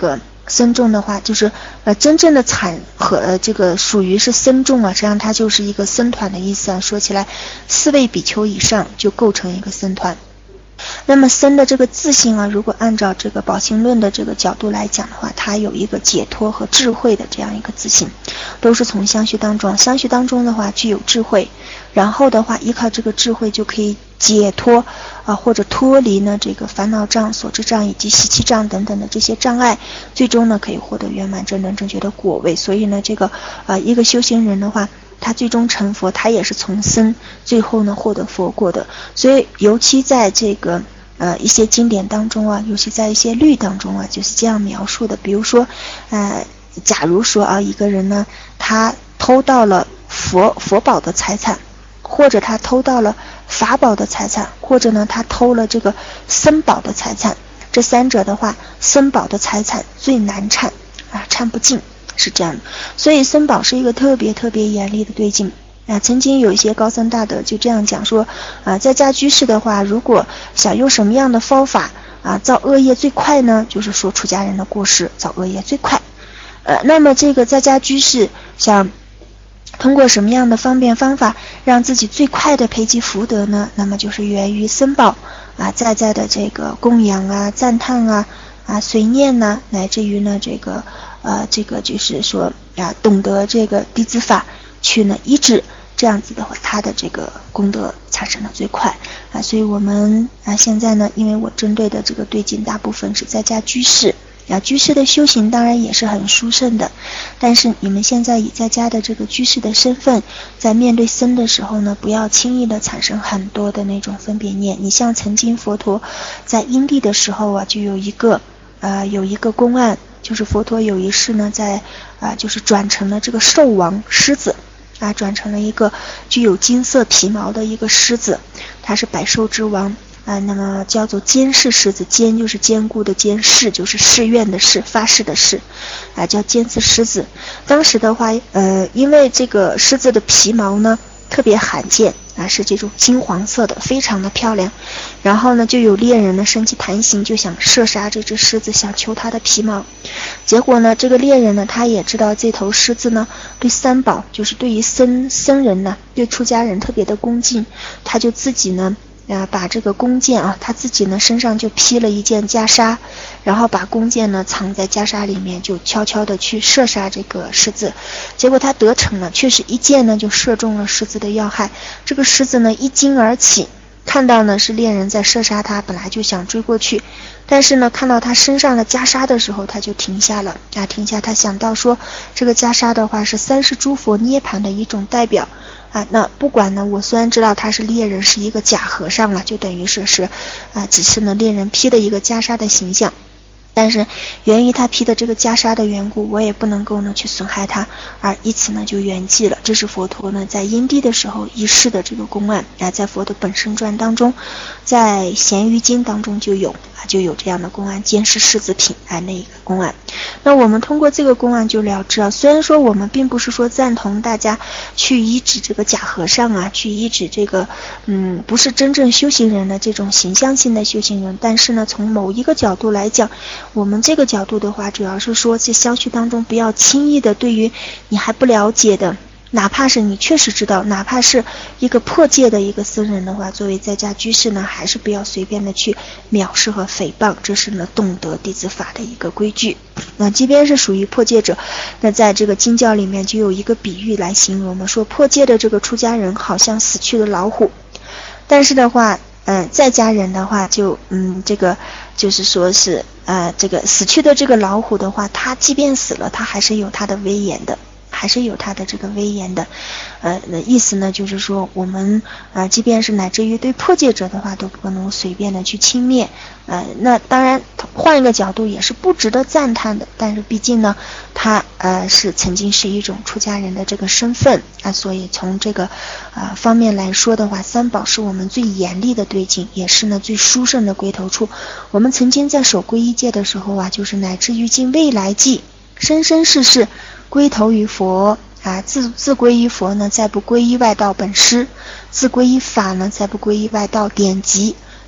僧众的话就是真正的产和这个属于是僧众啊，实际上它就是一个僧团的意思啊。说起来4位比丘以上就构成一个僧团。那么僧的这个自性啊，如果按照这个宝性论的这个角度来讲的话，它有一个解脱和智慧的这样一个自性，都是从相续当中，相续当中的话具有智慧，然后的话依靠这个智慧就可以解脱或者脱离呢这个烦恼障、所知障以及习气障等等的这些障碍，最终呢可以获得圆满真正正确的果位。所以呢这个一个修行人的话，他最终成佛，他也是从僧最后呢获得佛果的。所以尤其在这个一些经典当中啊，尤其在一些律当中啊，就是这样描述的。比如说假如说一个人呢他偷到了佛宝的财产，或者他偷到了法宝的财产，或者呢他偷了这个僧宝的财产，这三者的话，僧宝的财产最难忏忏不尽，是这样的。所以僧宝是一个特别特别严厉的对境曾经有一些高僧大德就这样讲说在家居士的话，如果想用什么样的方法造恶业最快呢，就是说出家人的过失造恶业最快。那么这个在家居士想通过什么样的方便方法让自己最快的培积福德呢？那么就是源于僧宝在的这个供养赞叹随念乃至于呢这个就是说懂得这个弟子法去呢医治，这样子的话他的这个功德产生的最快所以我们现在呢，因为我针对的这个对境大部分是在家居士居士的修行当然也是很殊胜的，但是你们现在以在家的这个居士的身份，在面对僧的时候呢，不要轻易的产生很多的那种分别念。你像曾经佛陀在因地的时候就有一个公案，就是佛陀有一世呢在就是转成了这个兽王狮子转成了一个具有金色皮毛的一个狮子，它是百兽之王那么叫做坚誓狮子，坚就是坚固的坚，誓就是誓愿的誓，发誓的誓叫坚刺狮子。当时的话因为这个狮子的皮毛呢特别罕见是这种金黄色的，非常的漂亮。然后呢就有猎人呢升起贪心，就想射杀这只狮子，想求它的皮毛。结果呢这个猎人呢他也知道这头狮子呢对三宝，就是对于僧人呢，对出家人特别的恭敬，他就自己呢把这个弓箭他自己呢身上就披了一件袈裟，然后把弓箭呢藏在袈裟里面，就悄悄的去射杀这个狮子。结果他得逞了，确实一箭呢就射中了狮子的要害。这个狮子呢一惊而起，看到呢是猎人在射杀他，本来就想追过去，但是呢看到他身上的袈裟的时候，他就停下了停下。他想到说这个袈裟的话是30诸佛涅槃的一种代表那不管呢，我虽然知道他是猎人，是一个假和尚了，就等于是只是呢猎人披的一个袈裟的形象，但是源于他披的这个袈裟的缘故，我也不能够呢去损害他，而以此呢就圆寂了。这是佛陀呢在因地的时候一世的这个公案在佛的本生传当中，在咸鱼经当中就有这样的公案，坚誓狮子品那一个公案。那我们通过这个公案就了知虽然说我们并不是说赞同大家去医治这个假和尚去医治这个不是真正修行人的这种形象性的修行人，但是呢从某一个角度来讲，我们这个角度的话主要是说在相续当中不要轻易的对于你还不了解的，哪怕是你确实知道，哪怕是一个破戒的一个僧人的话，作为在家居士呢，还是不要随便的去藐视和诽谤，这是呢懂得弟子法的一个规矩。那即便是属于破戒者，那在这个经教里面就有一个比喻来形容嘛，说破戒的这个出家人好像死去的老虎，但是的话在家人的话就这个就是说是这个死去的这个老虎的话，他即便死了，他还是有他的威严的，还是有他的这个威严的意思呢就是说我们即便是乃至于对破戒者的话都不能随便的去轻蔑那当然换一个角度也是不值得赞叹的，但是毕竟呢他是曾经是一种出家人的这个身份所以从这个方面来说的话，三宝是我们最严厉的对境，也是呢最殊胜的归头处。我们曾经在守皈依戒的时候就是乃至于尽未来际生生世世归头于佛自归依佛呢，再不归依外道本师；自归依法呢，再不归依外道典籍；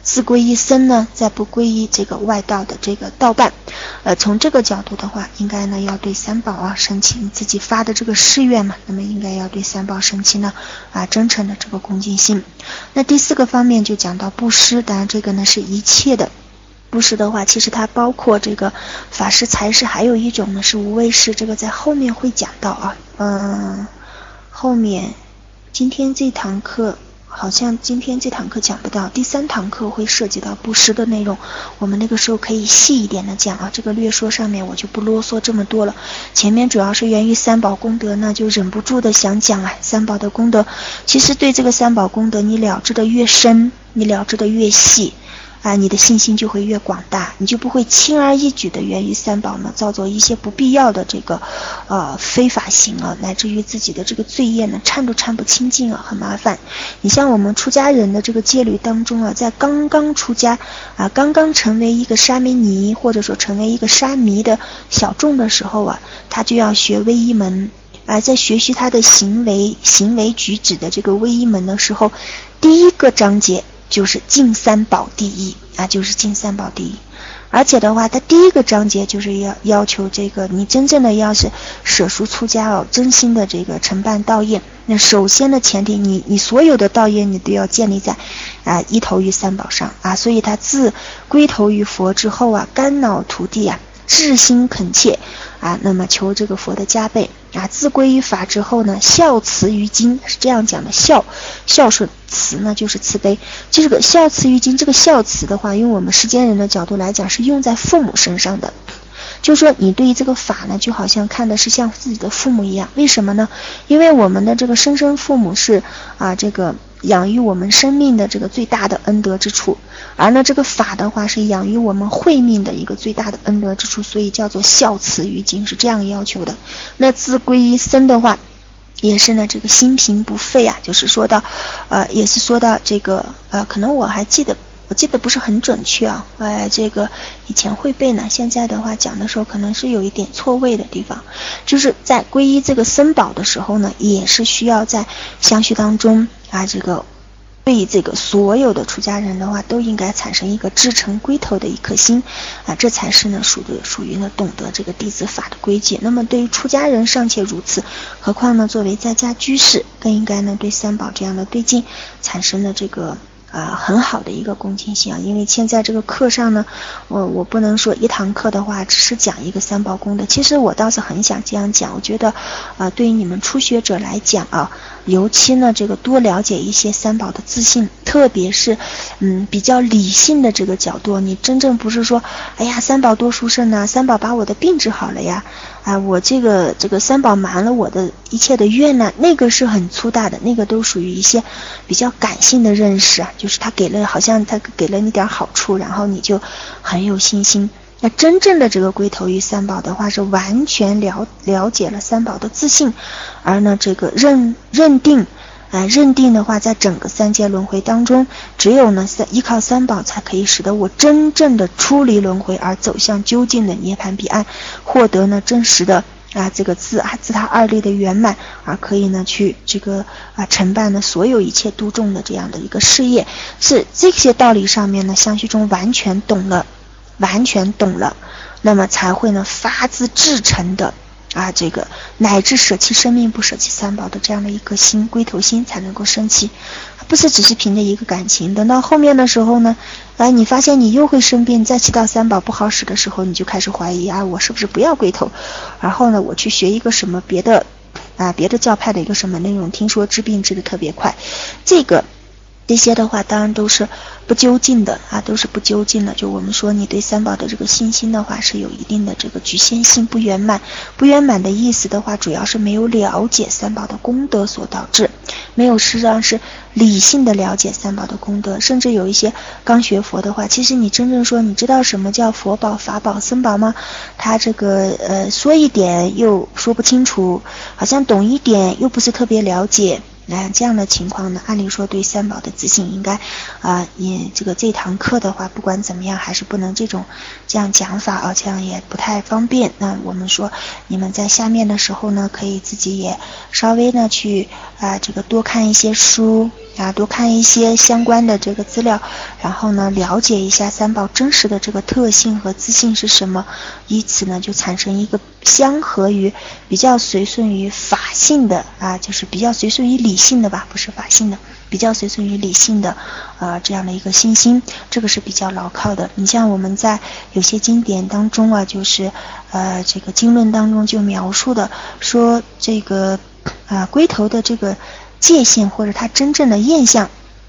自归依僧呢，再不归依这个外道的这个道伴。从这个角度的话，应该呢要对三宝啊升起你自己发的这个誓愿嘛，那么应该要对三宝升起呢真诚的这个恭敬心。那第4个方面就讲到布施，当然这个呢是一切的。布施的话，其实它包括这个法施、财施，还有一种呢是无畏施，这个在后面会讲到啊。后面今天这堂课好像讲不到，第3堂课会涉及到布施的内容，我们那个时候可以细一点的讲啊。这个略说上面我就不啰嗦这么多了，前面主要是源于三宝功德呢，就忍不住的想讲三宝的功德。其实对这个三宝功德你了知的越深，你了知的越细你的信心就会越广大，你就不会轻而易举的源于三宝呢造作一些不必要的这个非法行乃至于自己的这个罪业呢忏都忏不清净很麻烦。你像我们出家人的这个戒律当中在刚刚出家刚刚成为一个沙弥尼或者说成为一个沙弥的小众的时候他就要学威仪门在学习他的行为举止的这个威仪门的时候，第一个章节就是敬三宝第一就是敬三宝第一。而且的话，他第一个章节就是要求这个你真正的要是舍俗出家真心的这个承办道业，那首先的前提你所有的道业你都要建立在依投于三宝上所以他自归投于佛之后肝脑涂地至心恳切那么求这个佛的加倍自归于法之后呢，孝慈于经，是这样讲的。孝顺，慈呢就是慈悲。这个孝慈于经，这个孝慈的话，用我们世间人的角度来讲，是用在父母身上的。就是说你对这个法呢，就好像看的是像自己的父母一样。为什么呢？因为我们的这个生身父母是这个养育我们生命的这个最大的恩德之处，而呢这个法的话是养育我们慧命的一个最大的恩德之处，所以叫做孝慈于经，是这样要求的。那自归依僧的话也是呢这个心平不废就是说到也是说到这个可能我记得不是很准确这个以前会背呢，现在的话讲的时候可能是有一点错位的地方。就是在皈依这个僧宝的时候呢，也是需要在相续当中这个对这个所有的出家人的话都应该产生一个至诚归投的一颗心这才是呢属于呢懂得这个弟子法的规矩。那么对于出家人尚且如此，何况呢作为在家居士，更应该呢对三宝这样的对境产生了这个很好的一个恭敬心因为现在这个课上呢，我不能说一堂课的话只是讲一个三宝功德，其实我倒是很想这样讲。我觉得对于你们初学者来讲尤其呢这个多了解一些三宝的自性，特别是比较理性的这个角度，你真正不是说三宝多殊胜三宝把我的病治好了呀我这个三宝满了我的一切的愿那个是很粗大的，那个都属于一些比较感性的认识就是好像他给了你点好处，然后你就很有信心。那真正的这个归投于三宝的话，是完全了解了三宝的自性，而呢这个认定的话，在整个三界轮回当中，只有呢依靠三宝才可以使得我真正的出离轮回，而走向究竟的涅槃彼岸，获得呢真实的这个自他二力的圆满，而可以呢去这个承办呢所有一切度众的这样的一个事业。是这些道理上面呢，相续中完全懂了，那么才会呢发自至诚的这个乃至舍弃生命不舍弃三宝的这样的一个心，归头心才能够升起，不是只是凭着一个感情。等到后面的时候呢你发现你又会生病，再祈祷三宝不好使的时候，你就开始怀疑我是不是不要归头，然后呢我去学一个什么别的教派的一个什么内容，听说治病治得特别快。这些的话当然都是不究竟的就我们说你对三宝的这个信心的话是有一定的这个局限性，不圆满的意思的话，主要是没有了解三宝的功德所导致，没有实际上是理性的了解三宝的功德。甚至有一些刚学佛的话，其实你真正说你知道什么叫佛宝法宝僧宝吗？他这个说一点又说不清楚，好像懂一点又不是特别了解这样的情况呢，按理说对三宝的自信应该也这堂课的话不管怎么样还是不能这样讲法这样也不太方便。那我们说你们在下面的时候呢，可以自己也稍微呢去这个多看一些书多看一些相关的这个资料，然后呢了解一下三宝真实的这个特性和自性是什么，以此呢就产生一个相合于比较随顺于法性的就是比较随顺于理性的吧，不是法性的，比较随顺于理性的这样的一个信心，这个是比较牢靠的。你像我们在有些经典当中就是这个经论当中就描述的说这个龟头的这个界限或者它真正的验相，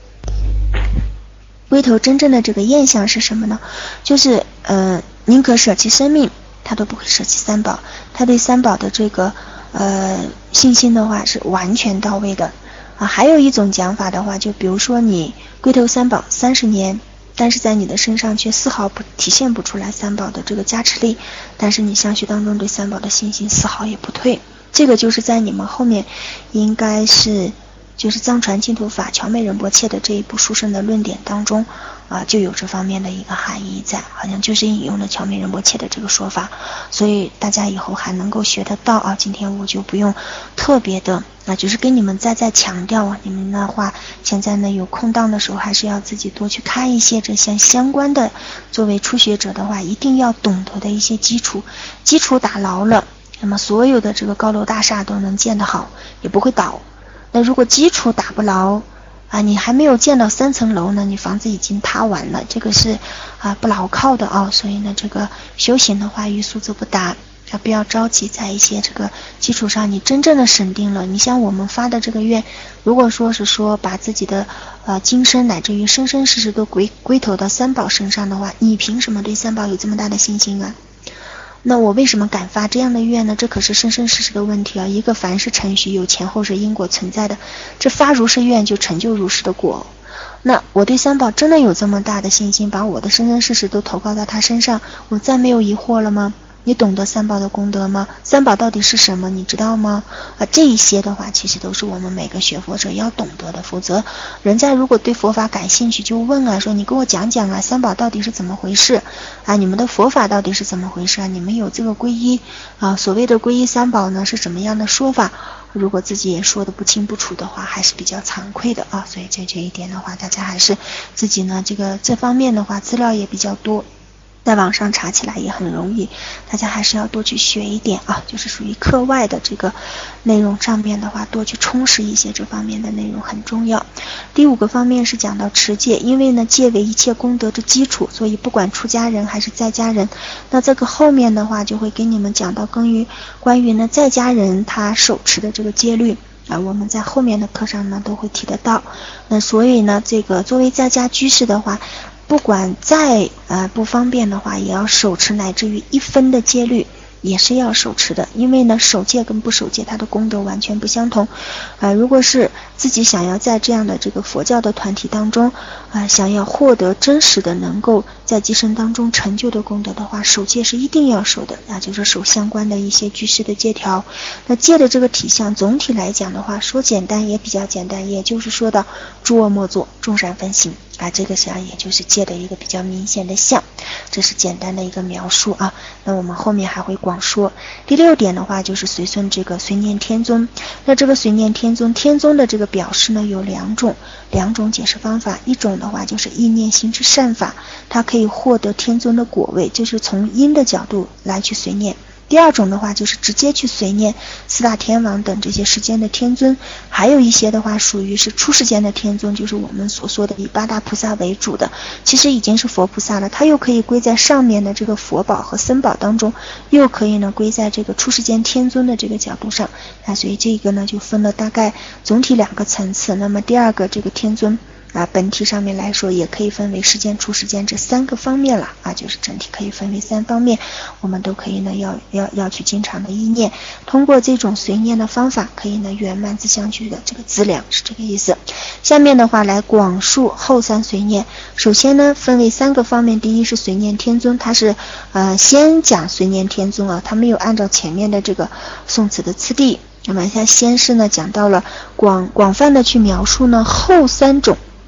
龟头真正的这个验相是什么呢？就是宁可舍弃生命他都不会舍弃三宝，他对三宝的这个信心的话是完全到位的还有一种讲法的话，就比如说你龟头三宝30年，但是在你的身上却丝毫不体现不出来三宝的这个加持力，但是你相续当中对三宝的信心丝毫也不退，这个就是在你们后面应该是就是藏传净土法乔美仁波切的这一部殊胜的论点当中就有这方面的一个含义在，好像就是引用了乔美仁波切的这个说法，所以大家以后还能够学得到今天我就不用特别的就是跟你们再强调你们的话现在呢有空档的时候还是要自己多去看一些这些相关的，作为初学者的话一定要懂得的一些基础打牢了，那么所有的这个高楼大厦都能建得好，也不会倒。那如果基础打不牢你还没有建到3层楼呢，你房子已经塌完了，这个是不牢靠的所以呢这个修行的话欲速则不达，不要着急在一些这个基础上你真正的审定了。你像我们发的这个愿，如果说是说把自己的今生乃至于生生世世都归投到三宝身上的话，你凭什么对三宝有这么大的信心那我为什么敢发这样的愿呢？这可是生生世世的问题一个凡是程序有前后是因果存在的，这发如是愿就成就如是的果。那我对三宝真的有这么大的信心，把我的生生世世都投靠到他身上，我再没有疑惑了吗？你懂得三宝的功德吗？三宝到底是什么你知道吗？这一些的话其实都是我们每个学佛者要懂得的，否则人家如果对佛法感兴趣就问说你给我讲讲三宝到底是怎么回事你们的佛法到底是怎么回事你们有这个皈依所谓的皈依三宝呢是什么样的说法，如果自己也说的不清不楚的话还是比较惭愧的所以这一点的话大家还是自己呢这方面的话资料也比较多，在网上查起来也很容易，大家还是要多去学一点就是属于课外的这个内容上面的话多去充实一些这方面的内容很重要。第5个方面是讲到持戒，因为呢戒为一切功德之基础，所以不管出家人还是在家人，那这个后面的话就会给你们讲到关于呢在家人他手持的这个戒律我们在后面的课上呢都会提得到。那所以呢这个作为在家居士的话，不管再不方便的话也要手持乃至于1分的戒律也是要手持的，因为呢守戒跟不守戒它的功德完全不相同如果是自己想要在这样的这个佛教的团体当中想要获得真实的能够在今生当中成就的功德的话，守戒是一定要守的就是守相关的一些居士的戒条。那戒的这个体相总体来讲的话说简单也比较简单，也就是说到诸恶莫作，众善分行这个实际上也就是戒的一个比较明显的相，这是简单的一个描述那我们后面还会广说。第6点的话就是随顺这个随念天尊。那这个随念天尊的这个表示呢有两种解释方法，一种的话就是意念行之善法，它可以获得天尊的果位，就是从因的角度来去随念。第2种的话就是直接去随念4大天王等这些世间的天尊，还有一些的话属于是出世间的天尊，就是我们所说的以8大菩萨为主的，其实已经是佛菩萨了，它又可以归在上面的这个佛宝和僧宝当中，又可以呢归在这个出世间天尊的这个角度上所以这个呢就分了大概总体2个层次。那么第2个这个天尊本体上面来说也可以分为世间出世间这3个方面了就是整体可以分为3方面，我们都可以呢要去经常的意念，通过这种随念的方法可以呢圆满自相续的这个资粮，是这个意思。下面的话来广述后3随念。首先呢分为3个方面，第一是随念天尊，它是先讲随念天尊它没有按照前面的这个宋词的次第，那么先是呢讲到了广泛的去描述呢后3种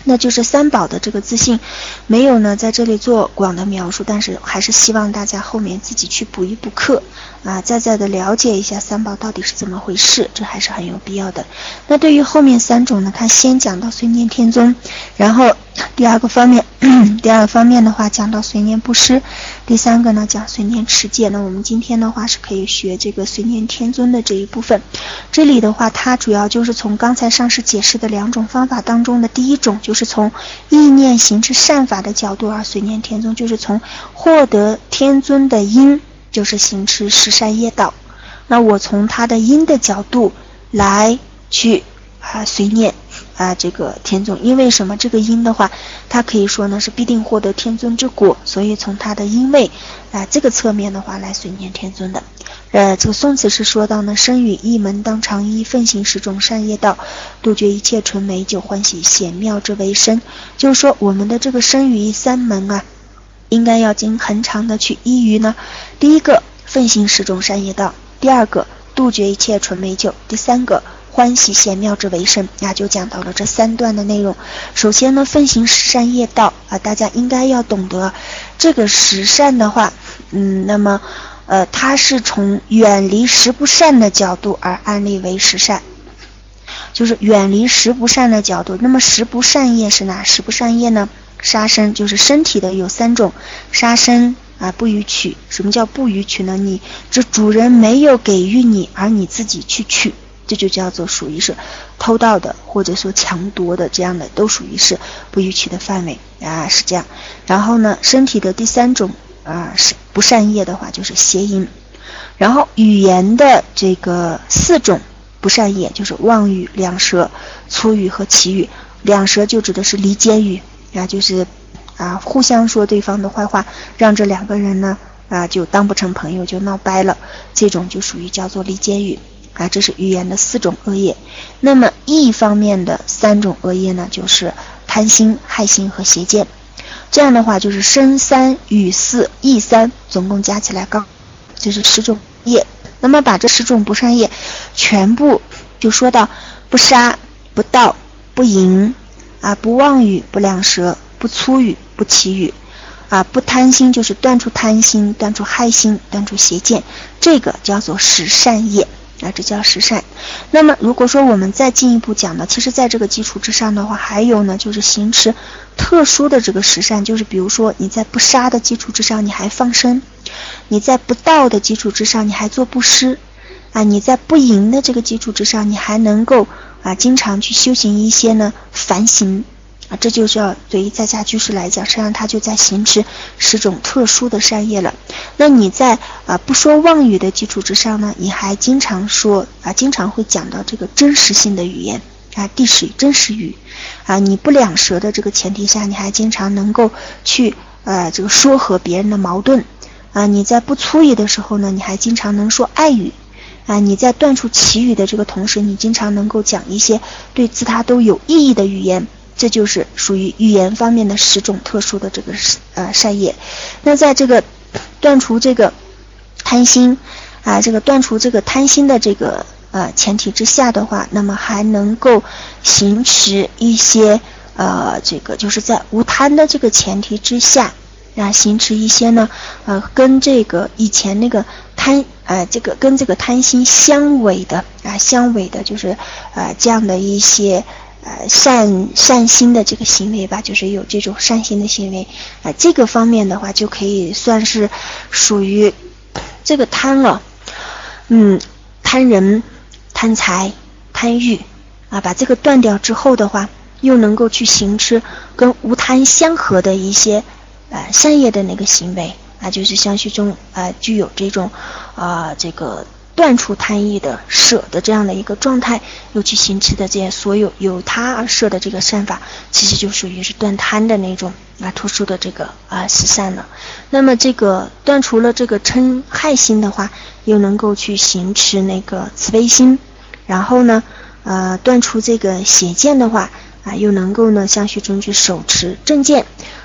那就是三宝的这个自信没有呢在这里做广的描述，但是还是希望大家后面自己去补一补课再的了解一下三宝到底是怎么回事，这还是很有必要的。那对于后面三种呢，他先讲到随念天宗，然后第二个方面的话讲到随念布施，第三个呢讲随念持戒。那我们今天的话是可以学这个随念天尊的这一部分。这里的话它主要就是从刚才上师解释的两种方法当中的第一种，就是从意念行持善法的角度而随念天尊，就是从获得天尊的因，就是行持十善业道。那我从他的因的角度来去随念这个天尊，因为什么？这个因的话它可以说呢是必定获得天尊之果，所以从他的因位这个侧面的话来随念天尊的。这个宋词是说到呢，身语意门当常依，奋行十种善业道，杜绝一切纯美酒欢喜显妙之为身。就是说我们的这个身语意三门应该要经恒常的去依于呢，第一个奋行十种善业道，第二个杜绝一切纯美酒，第三个欢喜显妙之为身就讲到了这三段的内容。首先呢，奋行十善业道大家应该要懂得这个十善的话，那么它是从远离十不善的角度而安立为十善，就是远离十不善的角度。那么十不善业是哪十不善业呢？杀生，就是身体的有三种，杀生不予取。什么叫不予取呢？你这主人没有给予你，而你自己去取，这就叫做属于是偷盗的，或者说强夺的，这样的都属于是不予取的范围是这样。然后呢，身体的第三种是不善业的话就是邪淫。然后语言的这个四种不善业就是妄语、两舌、粗语和绮语。两舌就指的是离间语就是互相说对方的坏话，让这两个人呢就当不成朋友，就闹掰了，这种就属于叫做离间语这是语言的四种恶业。那么意方面的三种恶业呢，就是贪心、害心和邪见。这样的话就是身三、语四、意三，总共加起来这是10种业。那么把这10种不善业全部就说到不杀、不盗、不淫不妄语、不两舌、不粗语、不绮语不贪心，就是断除贪心、断除害心、断除邪见，这个叫做十善业这叫十善。那么如果说我们再进一步讲呢，其实在这个基础之上的话，还有呢就是行持特殊的这个十善，就是比如说你在不杀的基础之上你还放生，你在不盗的基础之上你还做布施你在不淫的这个基础之上你还能够经常去修行一些呢梵行这就是要对于在家居士来讲，实际上他就在行持10种特殊的善业了。那你在不说妄语的基础之上呢，你还经常说经常会讲到这个真实性的语言第10真实语你不两舌的这个前提下，你还经常能够去这个说和别人的矛盾你在不粗语的时候呢，你还经常能说爱语你在断除绮语的这个同时，你经常能够讲一些对自他都有意义的语言，这就是属于语言方面的10种特殊的这个善业。那在这个断除这个贪心这个断除这个贪心的这个前提之下的话，那么还能够行持一些这个就是在无贪的这个前提之下行持一些呢跟这个以前那个贪这个跟这个贪心相违的就是这样的一些善心的这个行为吧，就是有这种善心的行为这个方面的话就可以算是属于这个贪了贪人、贪财、贪欲把这个断掉之后的话，又能够去行持跟无贪相合的一些善业的那个行为就是相续中具有这种这个断除贪意的舍的这样的一个状态，又去行持的这些所有由他而设的这个善法，其实就属于是断贪的那种特殊的这个十善了。那么这个断除了这个嗔害心的话，又能够去行持那个慈悲心，然后呢断除这个邪见的话又能够呢相续中去手持正见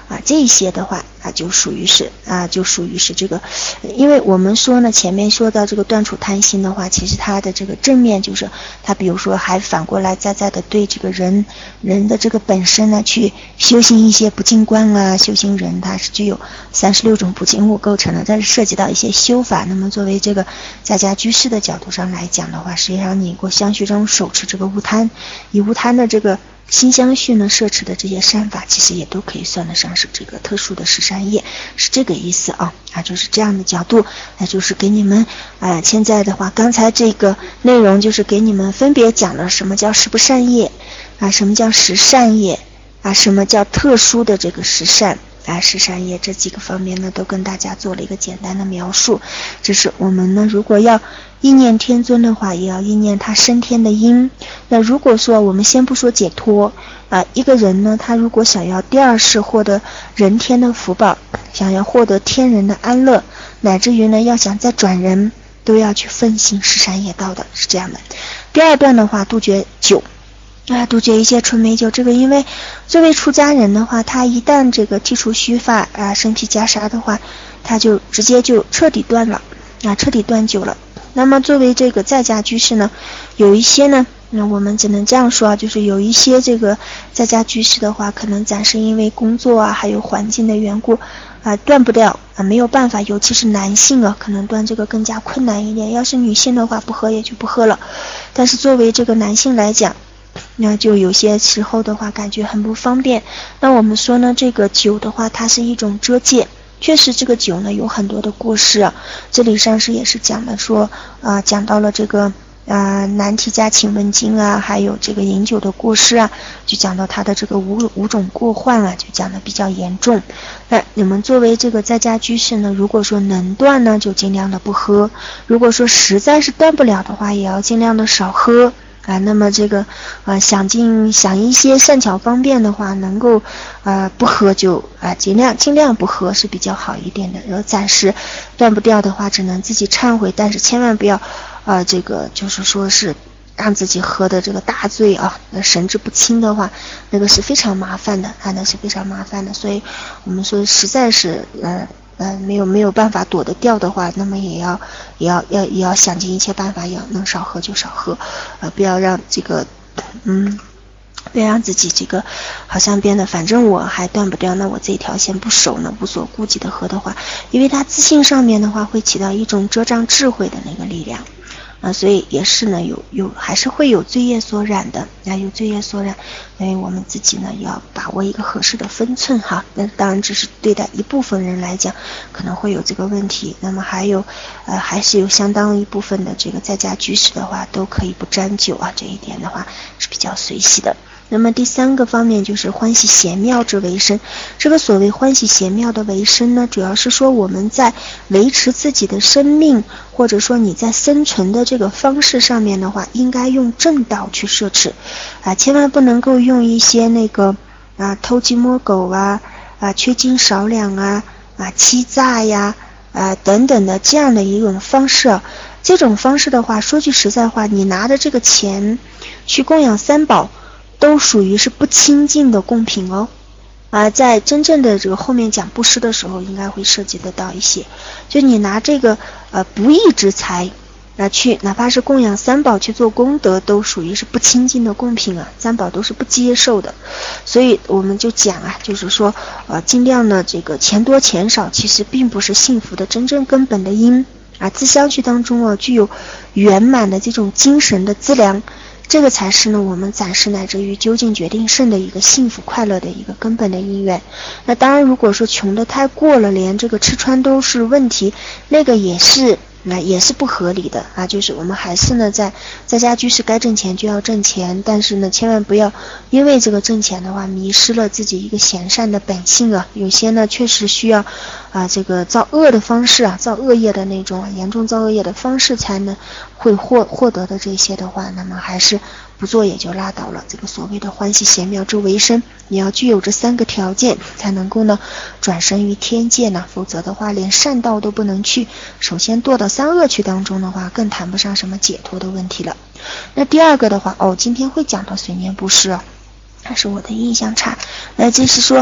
这些的话就属于是这个，因为我们说呢，前面说到这个断除贪心的话，其实它的这个正面就是它比如说还反过来在的对这个人的这个本身呢去修行一些不净观啊，修行人它是具有36种不净物构成的，但是涉及到一些修法。那么作为这个在家居士的角度上来讲的话，实际上你过相续中手持这个无贪，以无贪的这个心相续呢摄持的这些善法，其实也都可以算得上是这个特殊的十善业，是这个意思就是这样的角度。那就是给你们现在的话，刚才这个内容就是给你们分别讲了什么叫十不善业什么叫十善业什么叫特殊的这个十善十善业，这几个方面呢都跟大家做了一个简单的描述。这是我们呢如果要意念天尊的话，也要意念他升天的因。那如果说我们先不说解脱一个人呢，他如果想要第二世获得人天的福报，想要获得天人的安乐，乃至于呢要想再转人，都要去奋行十善业道的，是这样的。第二段的话，杜绝酒杜绝一切醇美酒。这个因为作为出家人的话，他一旦这个剔除须发身披袈裟的话，他就直接就彻底断了彻底断酒了。那么作为这个在家居士呢，有一些呢，那我们只能这样说就是有一些这个在家居士的话，可能暂时因为工作还有环境的缘故断不掉没有办法，尤其是男性可能断这个更加困难一点。要是女性的话，不喝也就不喝了。但是作为这个男性来讲，那就有些时候的话感觉很不方便。那我们说呢，这个酒的话，它是一种遮戒。确实这个酒呢有很多的过失这里上师也是讲了说讲到了这个难题家请问经还有这个饮酒的过失就讲到他的这个五种过患就讲的比较严重。那你们作为这个在家居士呢，如果说能断呢，就尽量的不喝；如果说实在是断不了的话，也要尽量的少喝那么这个想一些善巧方便的话，能够不喝就尽量不喝是比较好一点的。然后暂时断不掉的话，只能自己忏悔，但是千万不要这个就是说是让自己喝的这个大醉那神志不清的话，那个是非常麻烦的那是非常麻烦的。所以我们说实在是没有办法躲得掉的话，那么也要想尽一切办法，要能少喝就少喝不要让这个别让自己这个好像变得反正我还断不掉，那我这一条线不守呢，无所顾忌的喝的话，因为它自信上面的话会起到一种遮障智慧的那个力量所以也是呢还是会有罪业所染的有罪业所染。所以我们自己呢要把握一个合适的分寸那当然只是对待一部分人来讲可能会有这个问题，那么还有还是有相当一部分的这个在家居士的话都可以不沾酒这一点的话是比较随喜的。那么第三个方面就是欢喜贤妙之为身。这个所谓欢喜贤妙的为身呢，主要是说我们在维持自己的生命，或者说你在生存的这个方式上面的话，应该用正道去摄持千万不能够用一些那个偷鸡摸狗缺斤少两欺诈呀等等的这样的一种方式这种方式的话，说句实在话，你拿着这个钱去供养三宝都属于是不清净的贡品在真正的这个后面讲布施的时候应该会涉及得到一些，就你拿这个不义之财去哪怕是供养三宝去做功德，都属于是不清净的贡品三宝都是不接受的。所以我们就讲就是说尽量呢这个钱多钱少其实并不是幸福的真正根本的因自相续当中具有圆满的这种精神的资粮，这个才是呢我们暂时乃至于究竟决定胜的一个幸福快乐的一个根本的因缘。那当然如果说穷得太过了，连这个吃穿都是问题，那个也是不合理的就是我们还是呢在家居士该挣钱就要挣钱，但是呢千万不要因为这个挣钱的话迷失了自己一个贤善的本性有些呢确实需要这个造恶的方式造恶业的那种严重造恶业的方式才能会获得的这些的话，那么还是不做也就拉倒了。这个所谓的欢喜贤妙之为身，你要具有这三个条件才能够呢转生于天界否则的话连善道都不能去，首先堕到三恶趣当中的话更谈不上什么解脱的问题了。那第二个的话今天会讲到随念布施但是我的印象差，那就是说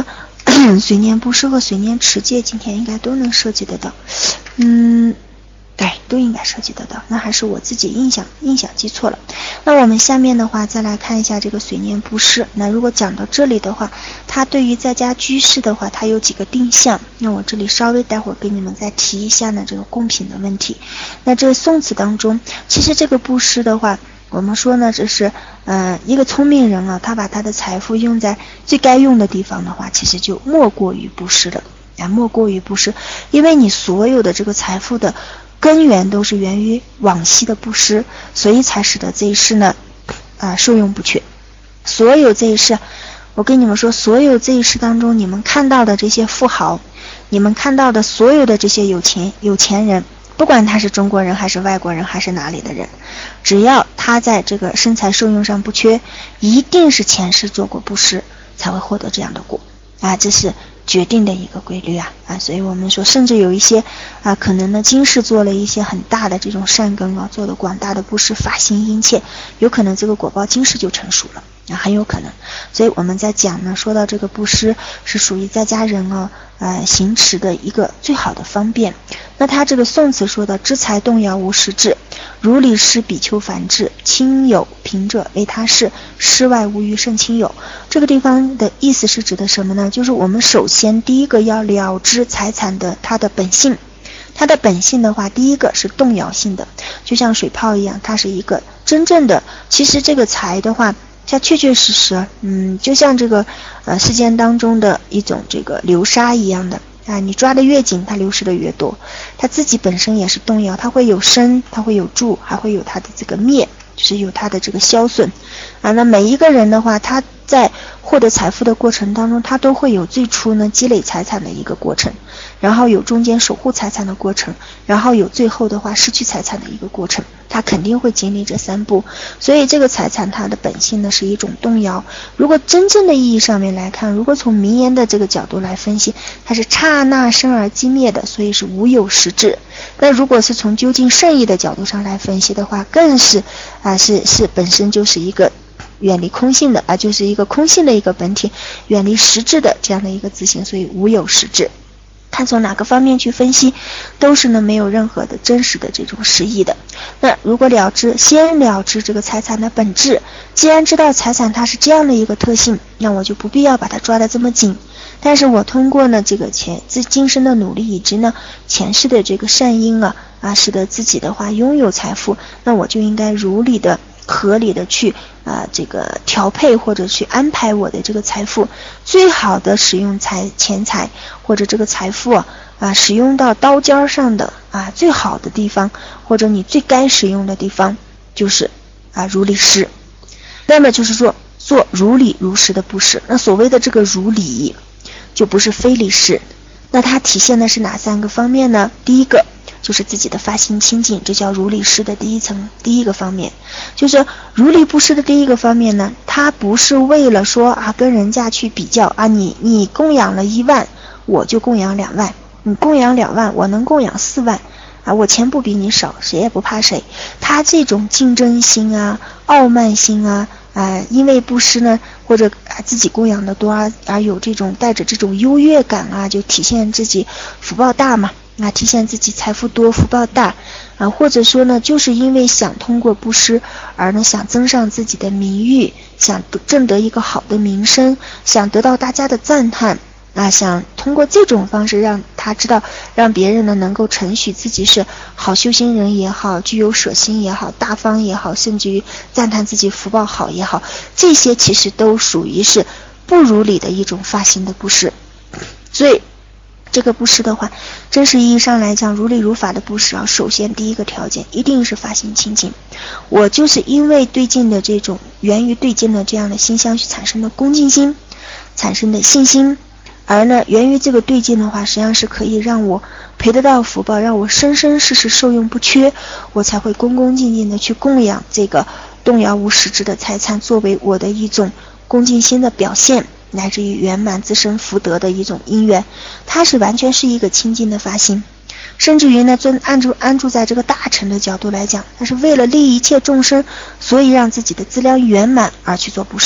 随念布施和随念持戒今天应该都能涉及得到。对，都应该涉及得到，那还是我自己印象记错了。那我们下面的话再来看一下这个随念布施。那如果讲到这里的话，它对于在家居士的话，它有几个定向。那我这里稍微待会儿给你们再提一下呢这个供品的问题。那这个宋词当中，其实这个布施的话，我们说呢，这是一个聪明人啊，他把他的财富用在最该用的地方的话，其实就莫过于布施了啊，莫过于布施，因为你所有的这个财富的根源都是源于往昔的布施，所以才使得这一世呢受用不缺。所有这一世，我跟你们说，所有这一世当中你们看到的这些富豪，你们看到的所有的这些有钱人，不管他是中国人还是外国人还是哪里的人，只要他在这个生财受用上不缺，一定是前世做过布施才会获得这样的果啊，这是决定的一个规律啊，所以我们说，甚至有一些可能呢今世做了一些很大的这种善根啊，做了广大的布施，法心殷切，有可能这个果报今世就成熟了啊，很有可能。所以我们在讲呢，说到这个布施是属于在家人行持的一个最好的方便。那他这个宋词说的知财动摇无实质，如理施比丘凡至，亲友贫者为他事，世外无余胜亲友。这个地方的意思是指的什么呢？就是我们首先第一个要了知财产的它的本性。它的本性的话，第一个是动摇性的，就像水泡一样，它是一个真正的，其实这个财的话，它确确实实就像这个世间当中的一种这个流沙一样的你抓得越紧，它流失的越多，它自己本身也是动摇，它会有生，它会有住，还会有它的这个灭，就是有它的这个消损那每一个人的话，他在获得财富的过程当中，他都会有最初呢积累财产的一个过程，然后有中间守护财产的过程，然后有最后的话失去财产的一个过程，他肯定会经历这三步。所以这个财产它的本性呢是一种动摇。如果真正的意义上面来看，如果从名言的这个角度来分析，它是刹那生而寂灭的，所以是无有实质。那如果是从究竟圣义的角度上来分析的话，更是是本身就是一个远离空性的就是一个空性的一个本体，远离实质的这样的一个自性，所以无有实质。看从哪个方面去分析，都是呢没有任何的真实的这种实义的。那如果先了知这个财产的本质，既然知道财产它是这样的一个特性，那我就不必要把它抓得这么紧。但是我通过呢这个今生的努力以及呢前世的这个善因使得自己的话拥有财富，那我就应该如理的合理的去这个调配或者去安排我的这个财富，最好的使用钱财或者这个财富使用到刀尖上的最好的地方，或者你最该使用的地方，就是如理施。那么就是说做如理如实的布施。那所谓的这个如理就不是非理施。那它体现的是哪三个方面呢？第一个就是自己的发心清净，这叫如理施的第一个方面。就是如理布施的第一个方面呢，它不是为了说跟人家去比较你供养了1万，我就供养2万，你供养2万，我能供养4万我钱不比你少，谁也不怕谁。他这种竞争心傲慢心因为布施呢，或者自己供养的多而有这种带着这种优越感就体现自己福报大嘛，体现自己财富多福报大或者说呢就是因为想通过布施而呢想增上自己的名誉，想挣得一个好的名声，想得到大家的赞叹想通过这种方式让他知道，让别人呢能够承许自己是好修行人也好，具有舍心也好，大方也好，甚至于赞叹自己福报好也好，这些其实都属于是不如理的一种发心的布施。所以这个布施的话，真实意义上来讲，如理如法的布施首先第一个条件一定是发心清净。我就是因为对境的这种源于对境的这样的心相去产生的恭敬心，产生的信心，而呢源于这个对境的话，实际上是可以让我赔得到福报，让我生生世世受用不缺，我才会恭恭敬敬的去供养这个动摇无实质的财产，作为我的一种恭敬心的表现，乃至于圆满自身福德的一种因缘。它是完全是一个清净的发心，甚至于呢安住在这个大乘的角度来讲，它是为了利益一切众生，所以让自己的资粮圆满而去做布施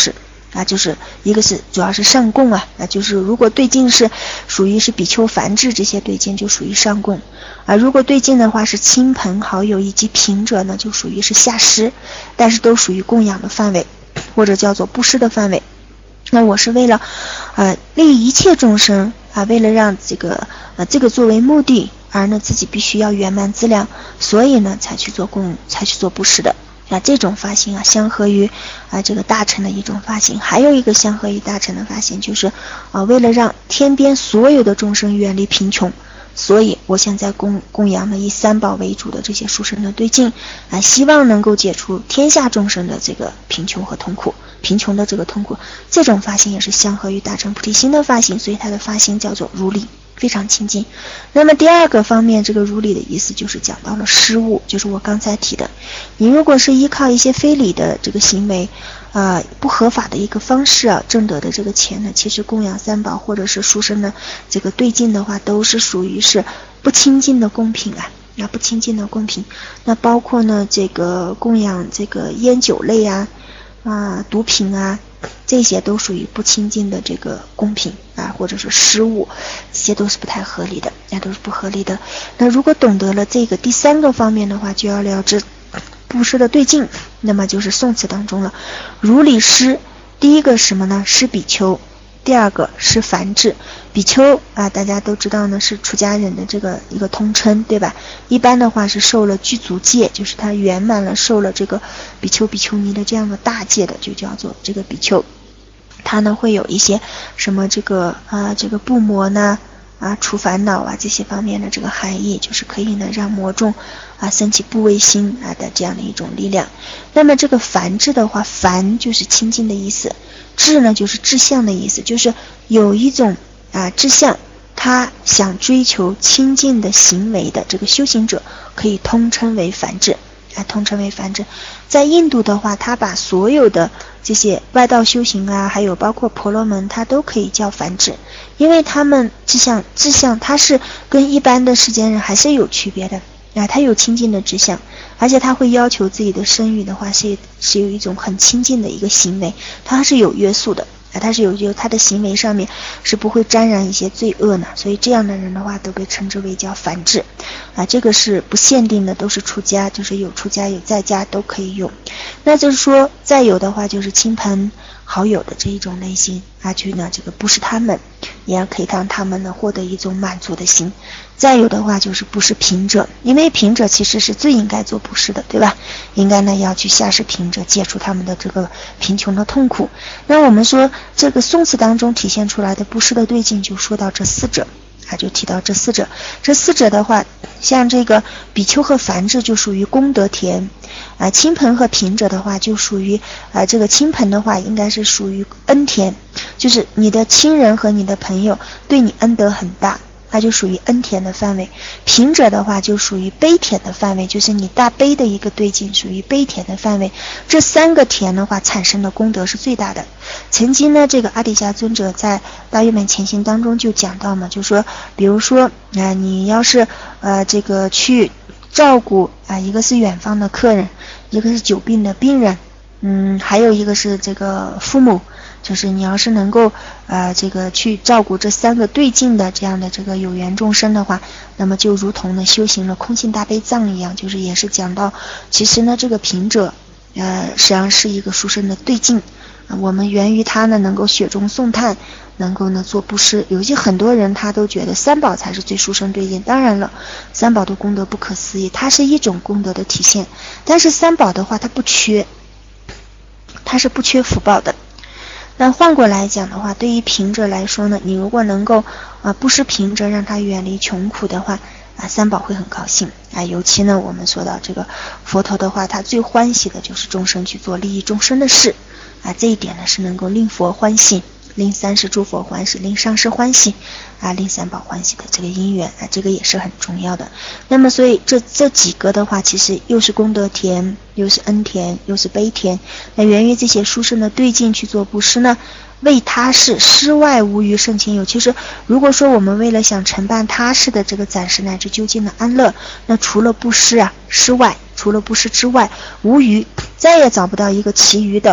就是一个是主要是上供就是如果对境是属于是比丘梵志这些对境就属于上供如果对境的话是亲朋好友以及贫者呢就属于是下施，但是都属于供养的范围或者叫做布施的范围。那我是为了利益一切众生为了让这个作为目的而呢自己必须要圆满资粮，所以呢才去做布施的这种发心相合于这个大乘的一种发心。还有一个相合于大乘的发心就是为了让天边所有的众生远离贫穷，所以我现在供养了以三宝为主的这些殊胜的对境希望能够解除天下众生的这个贫穷和痛苦，贫穷的这个痛苦。这种发心也是相合于大乘菩提心的发心，所以它的发心叫做如理，非常亲近。那么第二个方面，这个如理的意思就是讲到了施物，就是我刚才提的，你如果是依靠一些非礼的这个行为不合法的一个方式挣得的这个钱呢，其实供养三宝或者是殊胜的这个对境的话，都是属于是不清净的供品不清净的供品。那包括呢这个供养这个烟酒类毒品这些都属于不清净的这个供品或者是施物，这些都是不太合理的都是不合理的。那如果懂得了这个第三个方面的话，就要了知布施的对境，那么就是宋词当中了。如理施，第一个什么呢？施比丘，第二个是梵志。比丘大家都知道呢是出家人的这个一个通称，对吧？一般的话是受了具足戒，就是他圆满了受了这个比丘比丘尼的这样的大戒的，就叫做这个比丘。他呢会有一些什么这个布魔呢除烦恼这些方面的这个含义，就是可以呢让魔众升起怖畏心的这样的一种力量。那么这个梵志的话，梵就是清净的意思，志呢就是志向的意思，就是有一种志向，他想追求清净的行为的这个修行者，可以通称为梵志通称为梵志。在印度的话，他把所有的这些外道修行还有包括婆罗门，他都可以叫梵志，因为他们志向他是跟一般的世间人还是有区别的他有清净的志向，而且他会要求自己的身语的话是有一种很清净的一个行为，他是有约束的他是有他的行为上面是不会沾染一些罪恶呢，所以这样的人的话都被称之为叫梵志这个是不限定的，都是出家，就是有出家有在家都可以用。那就是说再有的话就是亲朋好友的这一种类型去呢这个布施他们，也可以让他们呢获得一种满足的心。再有的话就是布施贫者，因为贫者其实是最应该做布施的，对吧？应该呢要去下施贫者，解除他们的这个贫穷的痛苦。那我们说这个宋词当中体现出来的布施的对境，就说到这四者就提到这四者。这四者的话，像这个比丘和梵志就属于功德田亲朋和贫者的话就属于这个亲朋的话应该是属于恩田，就是你的亲人和你的朋友对你恩德很大，它就属于恩田的范围。贫者的话就属于悲田的范围，就是你大悲的一个对境，属于悲田的范围。这三个田的话产生的功德是最大的。曾经呢这个阿底峡尊者在大圆满前行当中就讲到嘛，就说比如说你要是这个去照顾一个是远方的客人，一个是久病的病人还有一个是这个父母，就是你要是能够这个去照顾这三个对境的这样的这个有缘众生的话，那么就如同呢修行了空性大悲藏一样，就是也是讲到其实呢这个贫者实际上是一个殊胜的对境我们源于他呢能够雪中送炭，能够呢做布施。有些很多人他都觉得三宝才是最殊胜对境，当然了三宝的功德不可思议，它是一种功德的体现，但是三宝的话它不缺，它是不缺福报的。那换过来讲的话，对于贫者来说呢，你如果能够布施贫者，让他远离穷苦的话三宝会很高兴尤其呢我们说到这个佛陀的话，他最欢喜的就是众生去做利益众生的事这一点呢是能够令佛欢喜，令三世诸佛欢喜，令上师欢喜令三宝欢喜的这个因缘这个也是很重要的。那么所以这几个的话，其实又是功德田，又是恩田，又是悲田。那源于这些殊胜的对境去做布施呢，为他世施外无余胜亲友。其实如果说我们为了想承办他世的这个暂时乃至究竟的安乐，那除了布施施外，除了布施之外无余，再也找不到一个其余的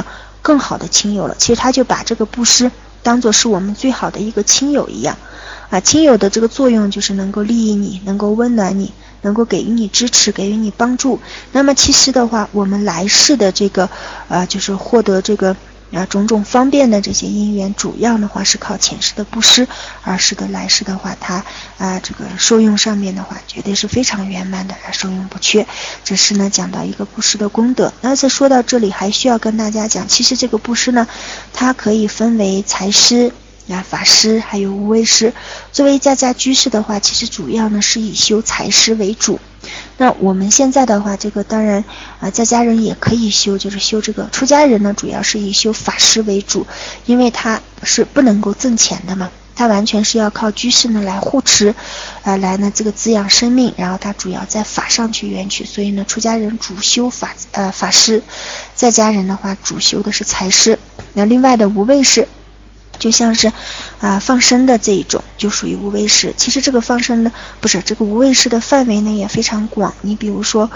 更好的亲友了。其实他就把这个布施当作是我们最好的一个亲友一样亲友的这个作用就是能够利益你，能够温暖你，能够给予你支持，给予你帮助。那么其实的话，我们来世的这个就是获得这个种种方便的这些因缘，主要的话是靠前世的布施，而使得来世的话，它这个受用上面的话，绝对是非常圆满的，受用不缺。这是呢讲到一个布施的功德。那再说到这里，还需要跟大家讲，其实这个布施呢，它可以分为财施、法施还有无畏施。作为在家居士的话，其实主要呢是以修财施为主。那我们现在的话，这个当然在家人也可以修，就是修这个出家人呢，主要是以修法施为主，因为他是不能够挣钱的嘛，他完全是要靠居士呢来护持来呢这个滋养生命，然后他主要在法上去缘取，所以呢出家人主修法施，在家人的话主修的是财施。那另外的无畏施就像是放生的这一种，就属于无畏施。其实这个放生的这个无畏施的范围呢也非常广。你比如说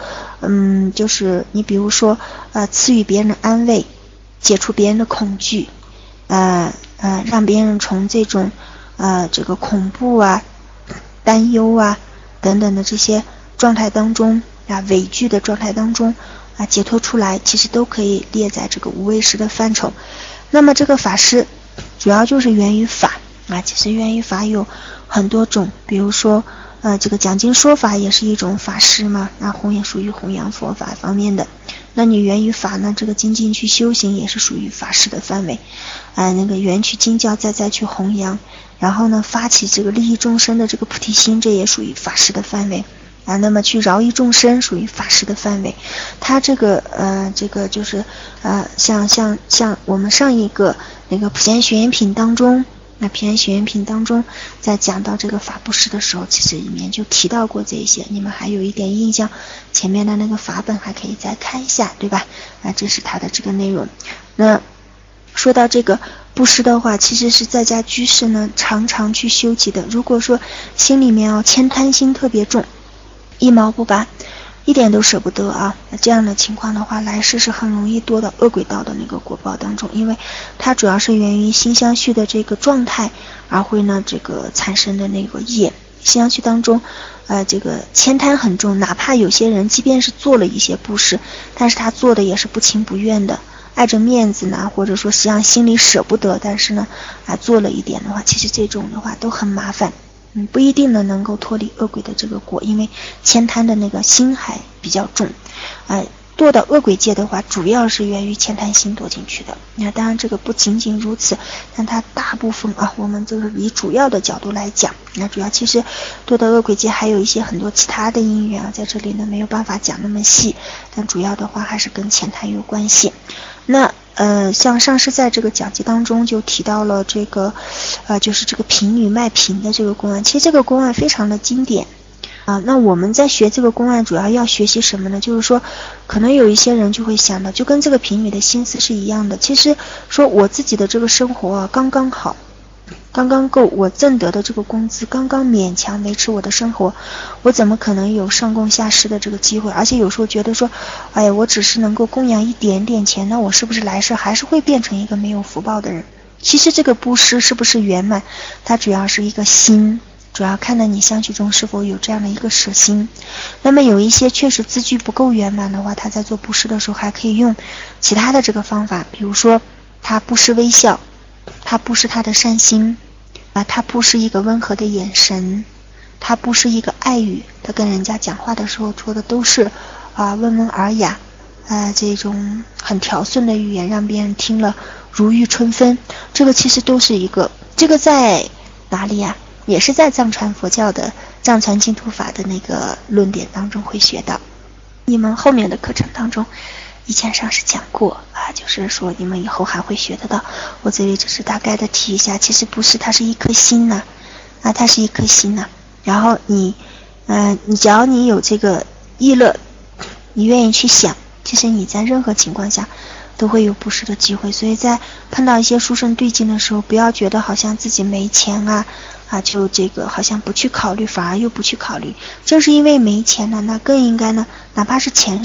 赐予别人的安慰，解除别人的恐惧，让别人从这种这个恐怖担忧等等的这些状态当中畏惧的状态当中解脱出来，其实都可以列在这个无畏施的范畴。那么这个法施主要就是源于法其实源于法有很多种，比如说这个讲经说法也是一种法施嘛，也属于弘扬佛法方面的。那你源于法呢，这个精进去修行也是属于法施的范围那个缘去经教再去弘扬，然后呢发起这个利益众生的这个菩提心，这也属于法施的范围那么去饶益众生属于法施的范围。它这个就是像我们上一个那个普贤学员品当中，那普贤学员品当中在讲到这个法布施的时候，其实里面就提到过这些，你们还有一点印象，前面的那个法本还可以再看一下，对吧这是它的这个内容。那说到这个布施的话，其实是在家居士呢常常去修集的。如果说心里面悭贪心特别重，一毛不拔，一点都舍不得这样的情况的话，来世是很容易堕到恶鬼道的那个果报当中，因为它主要是源于心相续的这个状态而会呢这个产生的那个业。心相续当中这个悭贪很重，哪怕有些人即便是做了一些布施，但是他做的也是不情不愿的，碍着面子呢，或者说实际上心里舍不得，但是呢做了一点的话，其实这种的话都很麻烦不一定能够脱离恶鬼的这个果，因为悭贪的那个心还比较重堕到恶鬼界的话，主要是源于悭贪心堕进去的。那当然这个不仅仅如此，但它大部分我们这个以主要的角度来讲，那主要其实堕到恶鬼界还有一些很多其他的因缘在这里呢没有办法讲那么细，但主要的话还是跟悭贪有关系。那像上师在这个讲记当中就提到了这个就是这个贫女卖贫的这个公案。其实这个公案非常的经典那我们在学这个公案主要要学习什么呢？就是说可能有一些人就会想到，就跟这个贫女的心思是一样的，其实说我自己的这个生活刚刚好，刚刚够，我挣得的这个工资刚刚勉强维持我的生活，我怎么可能有上供下施的这个机会？而且有时候觉得说我只是能够供养一点点钱，那我是不是来世还是会变成一个没有福报的人？其实这个布施是不是圆满，它主要是一个心，主要看到你相续中是否有这样的一个舍心。那么有一些确实资具不够圆满的话，他在做布施的时候还可以用其他的这个方法，比如说他布施微笑，他布施他的善心他布施一个温和的眼神，他布施一个爱语，他跟人家讲话的时候说的都是温文尔雅这种很调顺的语言，让别人听了如沐春风。这个其实都是一个，这个在哪里也是在藏传佛教的藏传净土法的那个论点当中会学到。你们后面的课程当中以前上是讲过就是说你们以后还会学得到，我这里只是大概的提一下。其实不是，它是一颗心它是一颗心然后你只要你有这个意乐，你愿意去想，其实你在任何情况下都会有布施的机会。所以在碰到一些殊胜对境的时候，不要觉得好像自己没钱就这个好像不去考虑，反而又不去考虑。正是因为没钱那更应该呢，哪怕是钱少，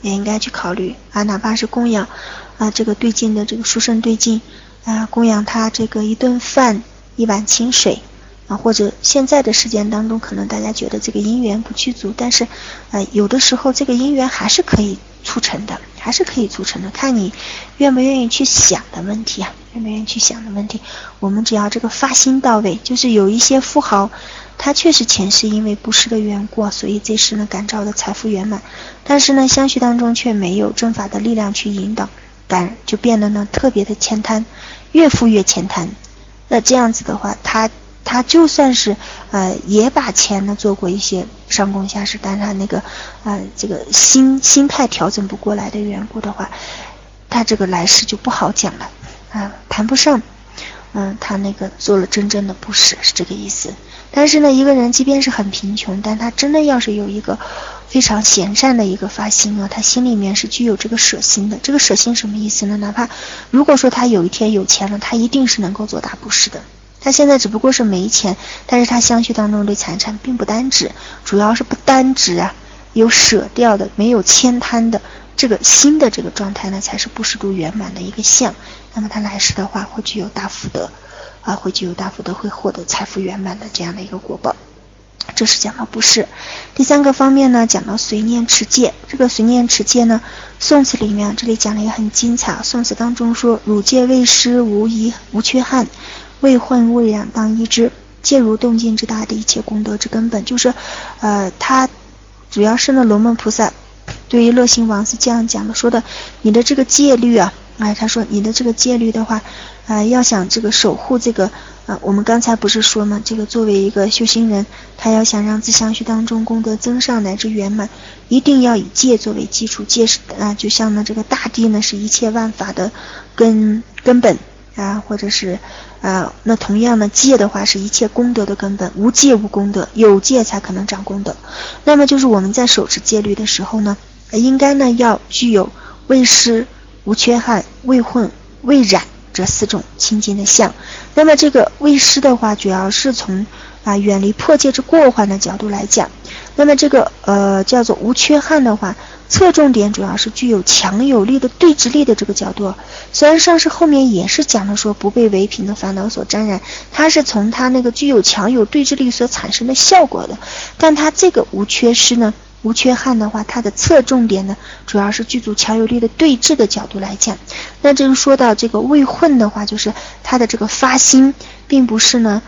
也应该去考虑啊，哪怕是供养这个对境的这个殊胜对境供养他这个一顿饭一碗清水或者现在的时间当中可能大家觉得这个因缘不具足，但是有的时候这个因缘还是可以促成的，看你愿不愿意去想的问题我们只要这个发心到位，就是有一些富豪他确实前世因为布施的缘故，所以这世呢感召的财富圆满，但是呢相续当中却没有正法的力量去引导，就变得呢特别的悭贪，越富越悭贪。那这样子的话，他就算是也把钱呢做过一些上供下施，但是他那个这个心态调整不过来的缘故的话，他这个来世就不好讲了谈不上他那个做了真正的布施，是这个意思。但是呢一个人即便是很贫穷，但他真的要是有一个非常贤善的一个发心他心里面是具有这个舍心的。这个舍心什么意思呢？哪怕如果说他有一天有钱了，他一定是能够做大布施的。他现在只不过是没钱，但是他相续当中对财产并不单指，主要是不单指有舍掉的，没有悭贪的这个心的这个状态呢，才是布施度圆满的一个相。那么他来世的话会具有大福德会获得财富圆满的这样的一个果报。这是讲到布施。第三个方面呢，讲到随念持戒。这个随念持戒呢，宋词里面这里讲了一个很精彩。宋词当中说，汝戒未失无疑无缺憾，未混未染当依之，戒如动静之大的一切功德之根本。就是他主要是呢龙门菩萨对于乐心王是这样讲的，说的你的这个戒律他说你的这个戒律的话要想这个守护这个我们刚才不是说吗，这个作为一个修行人，他要想让自相续当中功德增上乃至圆满，一定要以戒作为基础。戒是就像呢这个大地呢是一切万法的根本或者是那同样呢戒的话是一切功德的根本，无戒无功德，有戒才可能长功德。那么就是我们在守持戒律的时候呢，应该呢要具有未失无缺憾未混未染这四种清净的相。那么这个未失的话主要是从远离破戒之过患的角度来讲。那么这个叫做无缺憾的话，侧重点主要是具有强有力的对治力的这个角度。虽然上师后面也是讲了说不被唯品的烦恼所沾染，它是从它那个具有强有对治力所产生的效果的，但它这个无缺失呢无缺憾的话，它的侧重点呢主要是具足强有力的对治的角度来讲。那这个说到这个未混的话，就是它的这个发心并不是呢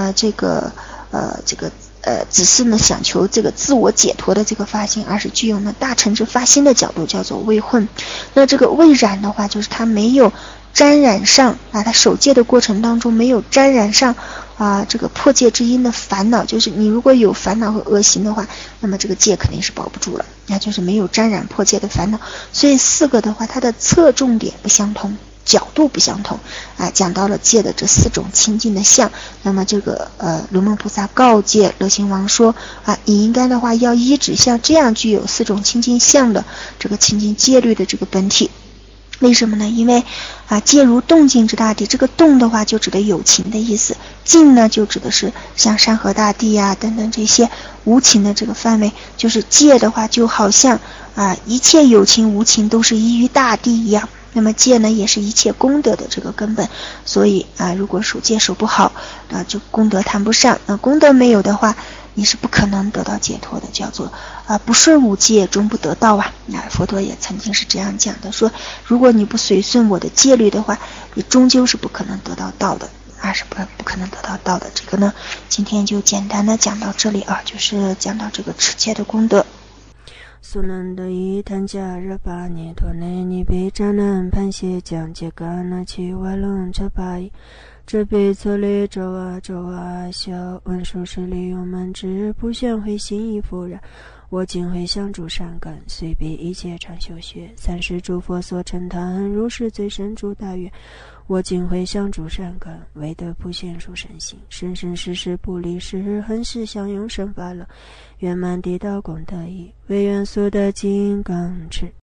只是呢想求这个自我解脱的这个发心，而是具有呢大乘之发心的角度，叫做未混。那这个未染的话，就是它没有沾染上它守戒的过程当中没有沾染上这个破戒之因的烦恼。就是你如果有烦恼和恶行的话，那么这个戒肯定是保不住了，那就是没有沾染破戒的烦恼。所以四个的话，它的侧重点不相同，角度不相同讲到了戒的这四种清净的相。那么这个龙门菩萨告诫乐心王说你应该的话要依止像这样具有四种清净相的这个清净戒律的这个本体。为什么呢？因为戒如动静之大地，这个动的话就指的有情的意思，静呢就指的是像山河大地等等这些无情的这个范围。就是戒的话就好像一切有情无情都是依于大地一样，那么戒呢也是一切功德的这个根本。所以如果守戒守不好就功德谈不上，那功德没有的话你是不可能得到解脱的，叫做不顺无戒终不得道佛陀也曾经是这样讲的，说如果你不随顺我的戒律的话，你终究是不可能得到道的是不可能得到道的。这个呢今天就简单的讲到这里就是讲到这个持戒的功德。 苏南的一坛加热巴尼托内尼贝扎南潘谢将杰嘎那奇瓦隆这巴伊这辈策略周小文殊师利用满之不显会心意复然，我今会向诸善根随彼一切常修学，三世诸佛所称叹如是最深诸大愿，我今会向诸善根为得不显殊身心，生生世世不离世，恒世相拥生法乐，圆满地道功德意，唯愿速得金刚持。